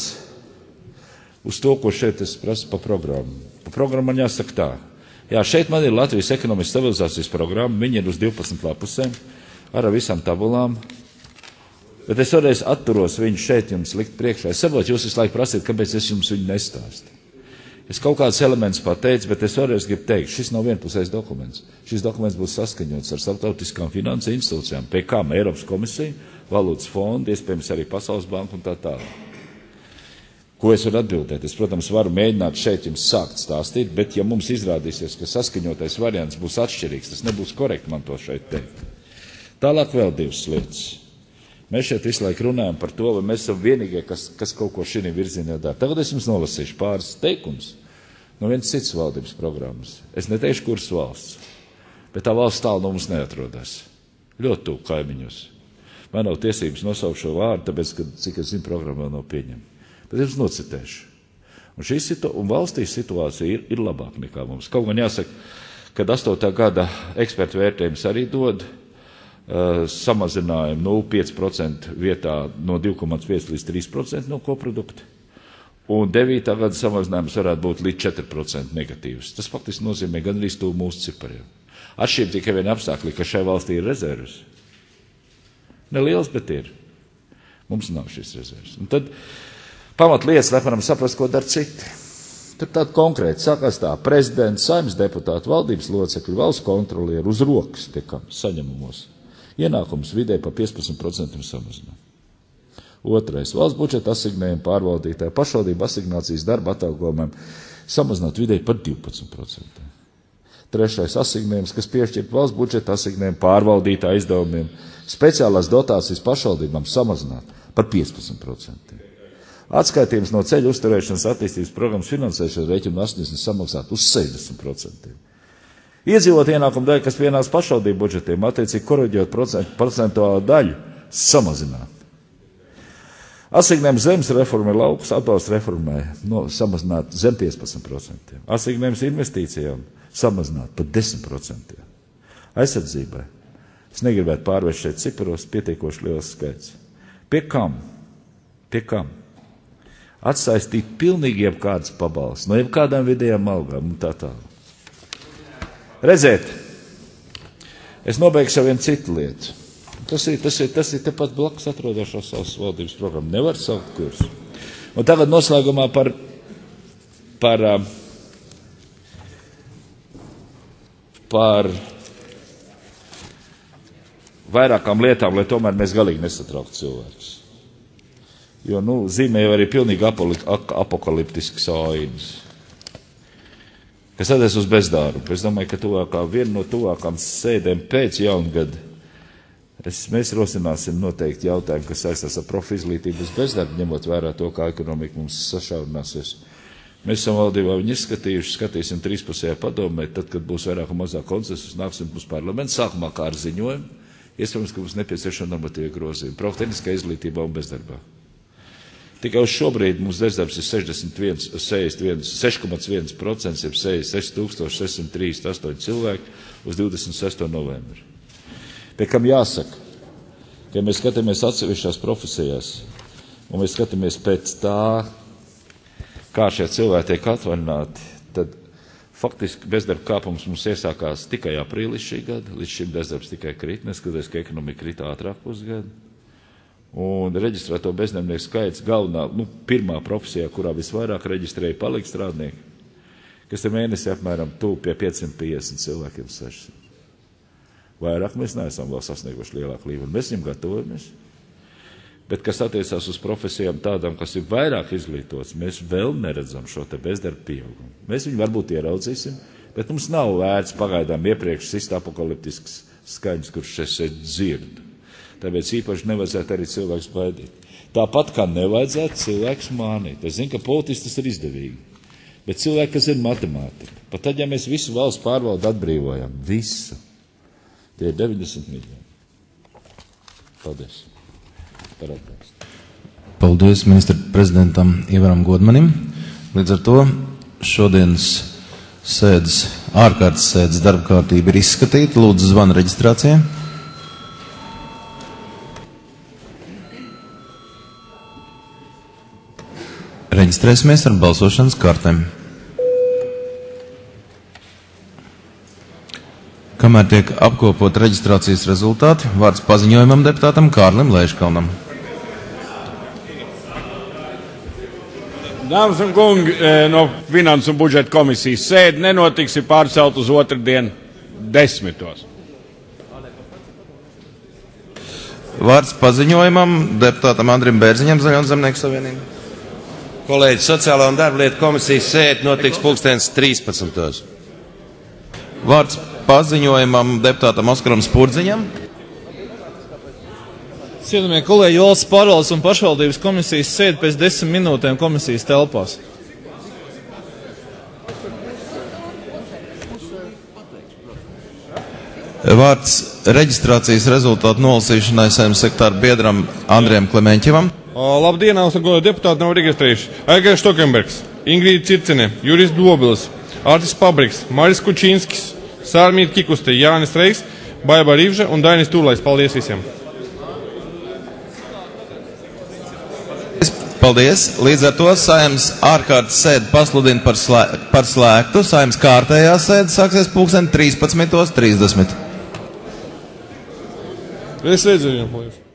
uz to, ko šeit es prasu pa programmu. Pa programmu man jāsaka tā. Jā, šeit man ir Latvijas ekonomikas stabilizācijas programma, viņa ir uz divpadsmit lapusēm, ar visām tabulām, bet es vēlreiz atturos viņu šeit jums likt priekšā. Es saprotu, jūs visu laiku prasīt, kāpēc es jums viņu nestāstu. Es kaut kādus elementus pateicu, bet es vēlreiz gribu teikt, šis nav vienpusējs dokuments. Šis dokuments būs saskaņots ar starptautiskām finanses institūcijām, pie kām Eiropas komisija, valūtas fonda, iespējams arī Pasaules banka un tā tālāk. Ko es varu atbildēt? Es, protams, varu mēģināt šeit jums sākt stāstīt, bet ja mums izrādīsies, ka saskaņotais variants būs atšķirīgs, tas nebūs korekti man to šeit teikt. Tālāk vēl divas lietas. Mēs šeit visu laiku runājam par to, vai mēs esam vienīgie, kas, kas kaut ko šī virzienā dara. Tagad es jums nolasīšu pāris teikumus no vienas citas valdības programmas. Es neteikšu, kuras valsts, bet tā valsts tālu no mums neatrodas. Ļoti tuvu kaimiņos. Man nav tiesības nosaukt šo vārdu, tāpēc, ka, cik es zinu, programma vēl nav pieņemta. Bet es nocitēšu. Un, šī situ, un valstīs situācija ir, ir labāka nekā mums. Kaut gan jāsaka, kad astotā gada ekspertu vērtējums arī dod uh, samazinājumu nulle komats pieci procenti vietā no divi komats pieci līdz trīs procenti no koprodukta. Un devītā gada samazinājums varētu būt līdz četri procenti negatīvs. Tas faktiski nozīmē gan arī stūmu mūsu cipariem. Atšķirība tikai viena apstākļa, ka šai valstī ir rezervas. Neliels, bet ir. Mums nav šīs rezervas. Un tad pamatlietas, lai varam saprast, ko dara citi. Tur tāda konkrēta sākās tā, prezidents, saimnes deputāti, valdības locekļi, valsts kontrolieri uz rokas tiekam saņemumos. Ienākums vidē pa piecpadsmit procentiem samazināt. Otrais, valsts budžeta asignējumu pārvaldītāji, pašvaldību asignācijas darba atalgojumiem samazināt vidēji par divpadsmit procentiem. Trešais, asignējums, kas piešķirt valsts budžeta asignējumu pārvaldītāju izdevumiem, speciālās dotācijas pašvaldībām samazināt par piecpadsmit procentiem. Atskaitījums no ceļu uzturēšanas attīstības programmas finansēšanas rēķinu astoņdesmit samaksāt uz sešdesmit procentiem. Iedzīvot ienākumu daļu, kas pienāks pašvaldību budžetiem, attiecīgi koriģējot procentuālo daļu, samazināt. Asignējums zemes reformai, laukus atbalsta reformai no, samazināt zem piecpadsmit procentiem. Asignējums investīcijām samazināt par desmit procentiem. Aizsardzībai. Es negribētu pārvērst šeit ciparos, pietiekoši liels skaits. Pie kam? Pie kam? Atsaistīt pilnīgi jebkādas pabalstas, no jebkādām vidējām algām un tā tālāk. Redziet, es nobeigšu vienu citu lietu. Tas ir, tas ir, tas ir tepat blakus atrodošās savas valdības programmu. Nevar saukt kursu. Un tagad noslēgumā par, par, par vairākām lietām, lai tomēr mēs galīgi nesatrauktu cilvēkus. Jo, nu, zīmē jau arī pilnīgi apokaliptisks ainas. Kas attiec uz bezdarbu. Es domāju, ka tuvākā, viena no tuvākām sēdēm pēc jaungada es, mēs rosināsim noteikti jautājumu, kas saistās ar profizglītību uz bezdarbu, ņemot vērā to, kā ekonomika mums sašaurināsies. Mēs esam valdībā viņu izskatījuši, skatīsim trīspusējā padomē, tad, kad būs vairāk un mazāk konsensus, nāksim uz parlamentu, sākumā kā ar ziņojumu, iespējams, ka mums nepieciešama normatīva grozījuma, proftehniskā izglītībā un bezdarbā. Tikai uz šobrīd mums bezdarbs ir sešdesmit viens, seši komats viens procents, jeb sešdesmit seši tūkstoši sešsimt trīsdesmit astoņi cilvēki uz divdesmit sesto novembri. Pie kam jāsaka, ka mēs skatāmies atsevišķās profesijās, un mēs skatāmies pēc tā, kā šie cilvēki tiek atvaļināti, tad faktiski bezdarba kāpums mums iesākās tikai aprīlis šī gada, līdz šim bezdarbs tikai krīt, neskatoties, ka ekonomika krīt ātrāk pusgadu. Un reģistrēto bezdarbnieku skaits galvenā, nu, pirmā profesijā, kurā visvairāk reģistrēja palīgi strādnieki, kas ir mēnesi apmēram tuvu pie piecsimt piecdesmit cilvēkiem sešsimt. Vairāk mēs neesam vēl sasnieguši lielāku līmeni. Mēs viņam gatavojamies. Bet, kas attiecās uz profesijām tādām, kas ir vairāk izglītots, mēs vēl neredzam šo te bezdarba pieaugumu. Mēs viņu varbūt ieraudzīsim, bet mums nav vērts pagaidām iepriekš sist apokaliptisks skaņas, kurš šeit dzird. Tāpēc īpaši nevajadzētu arī cilvēks baidīt. Tāpat kā nevajadzētu cilvēks mānīt. Es zinu, ka politiski tas ir izdevīgi. Bet cilvēki, kas ir matemātika, pat tad, ja mēs visu valsts pārvaldu atbrīvojam, visu, tie ir deviņdesmit miljoni. Paldies. Par atbalstu. Paldies ministra prezidentam Ivaram Godmanim. Līdz ar to šodienas sēdes, ārkārtas sēdes darba kārtība ir izskatīta. Lūdzu, zvana reģistrācijai. Reģistrēsimies ar balsošanas kartēm. Kamēr tiek apkopot reģistrācijas rezultāti, vārds paziņojumam deputātam Kārlim Leiškalnam. Dāmas un kungi, no Finansu un budžeta komisijas sēde nenotiks, ir pārcelt uz otrdienu desmitos. Vārds paziņojumam deputātam Andrim Bērziņam, Zaļo un Zemnieku savienību. Kolēģi, Sociālā un darba lietu komisijas sēde notiks pulkstens trīspadsmitos. Vārds paziņojumam deputātam Oskaram Spurdziņam. Cienījamie kolēģi, valsts pārvaldes un pašvaldības komisijas sēde pēc desmit minūtēm komisijas telpās. Vārds reģistrācijas rezultātu nolasīšanai Saeimas sekretāra biedram Andrijam Klemeņķevam. Labdien, augstāko deputāti nav reģistrējuši. Aigars Štokenbergs, Ingrīda Circene, Juris Dobilis, Artis Pabriks, Maris Kučīnskis, Sārmīta Kikuste, Jānis Reiks, Baiba Rivža un Dainis Tūlais. Paldies visiem! Paldies! Līdz ar to Saeimas ārkārtas sēde pasludina par, slē, par slēgtu. Saeimas kārtējā sēde sāksies pulksten trīspadsmitos trīsdesmit. Es redzēju, paldies!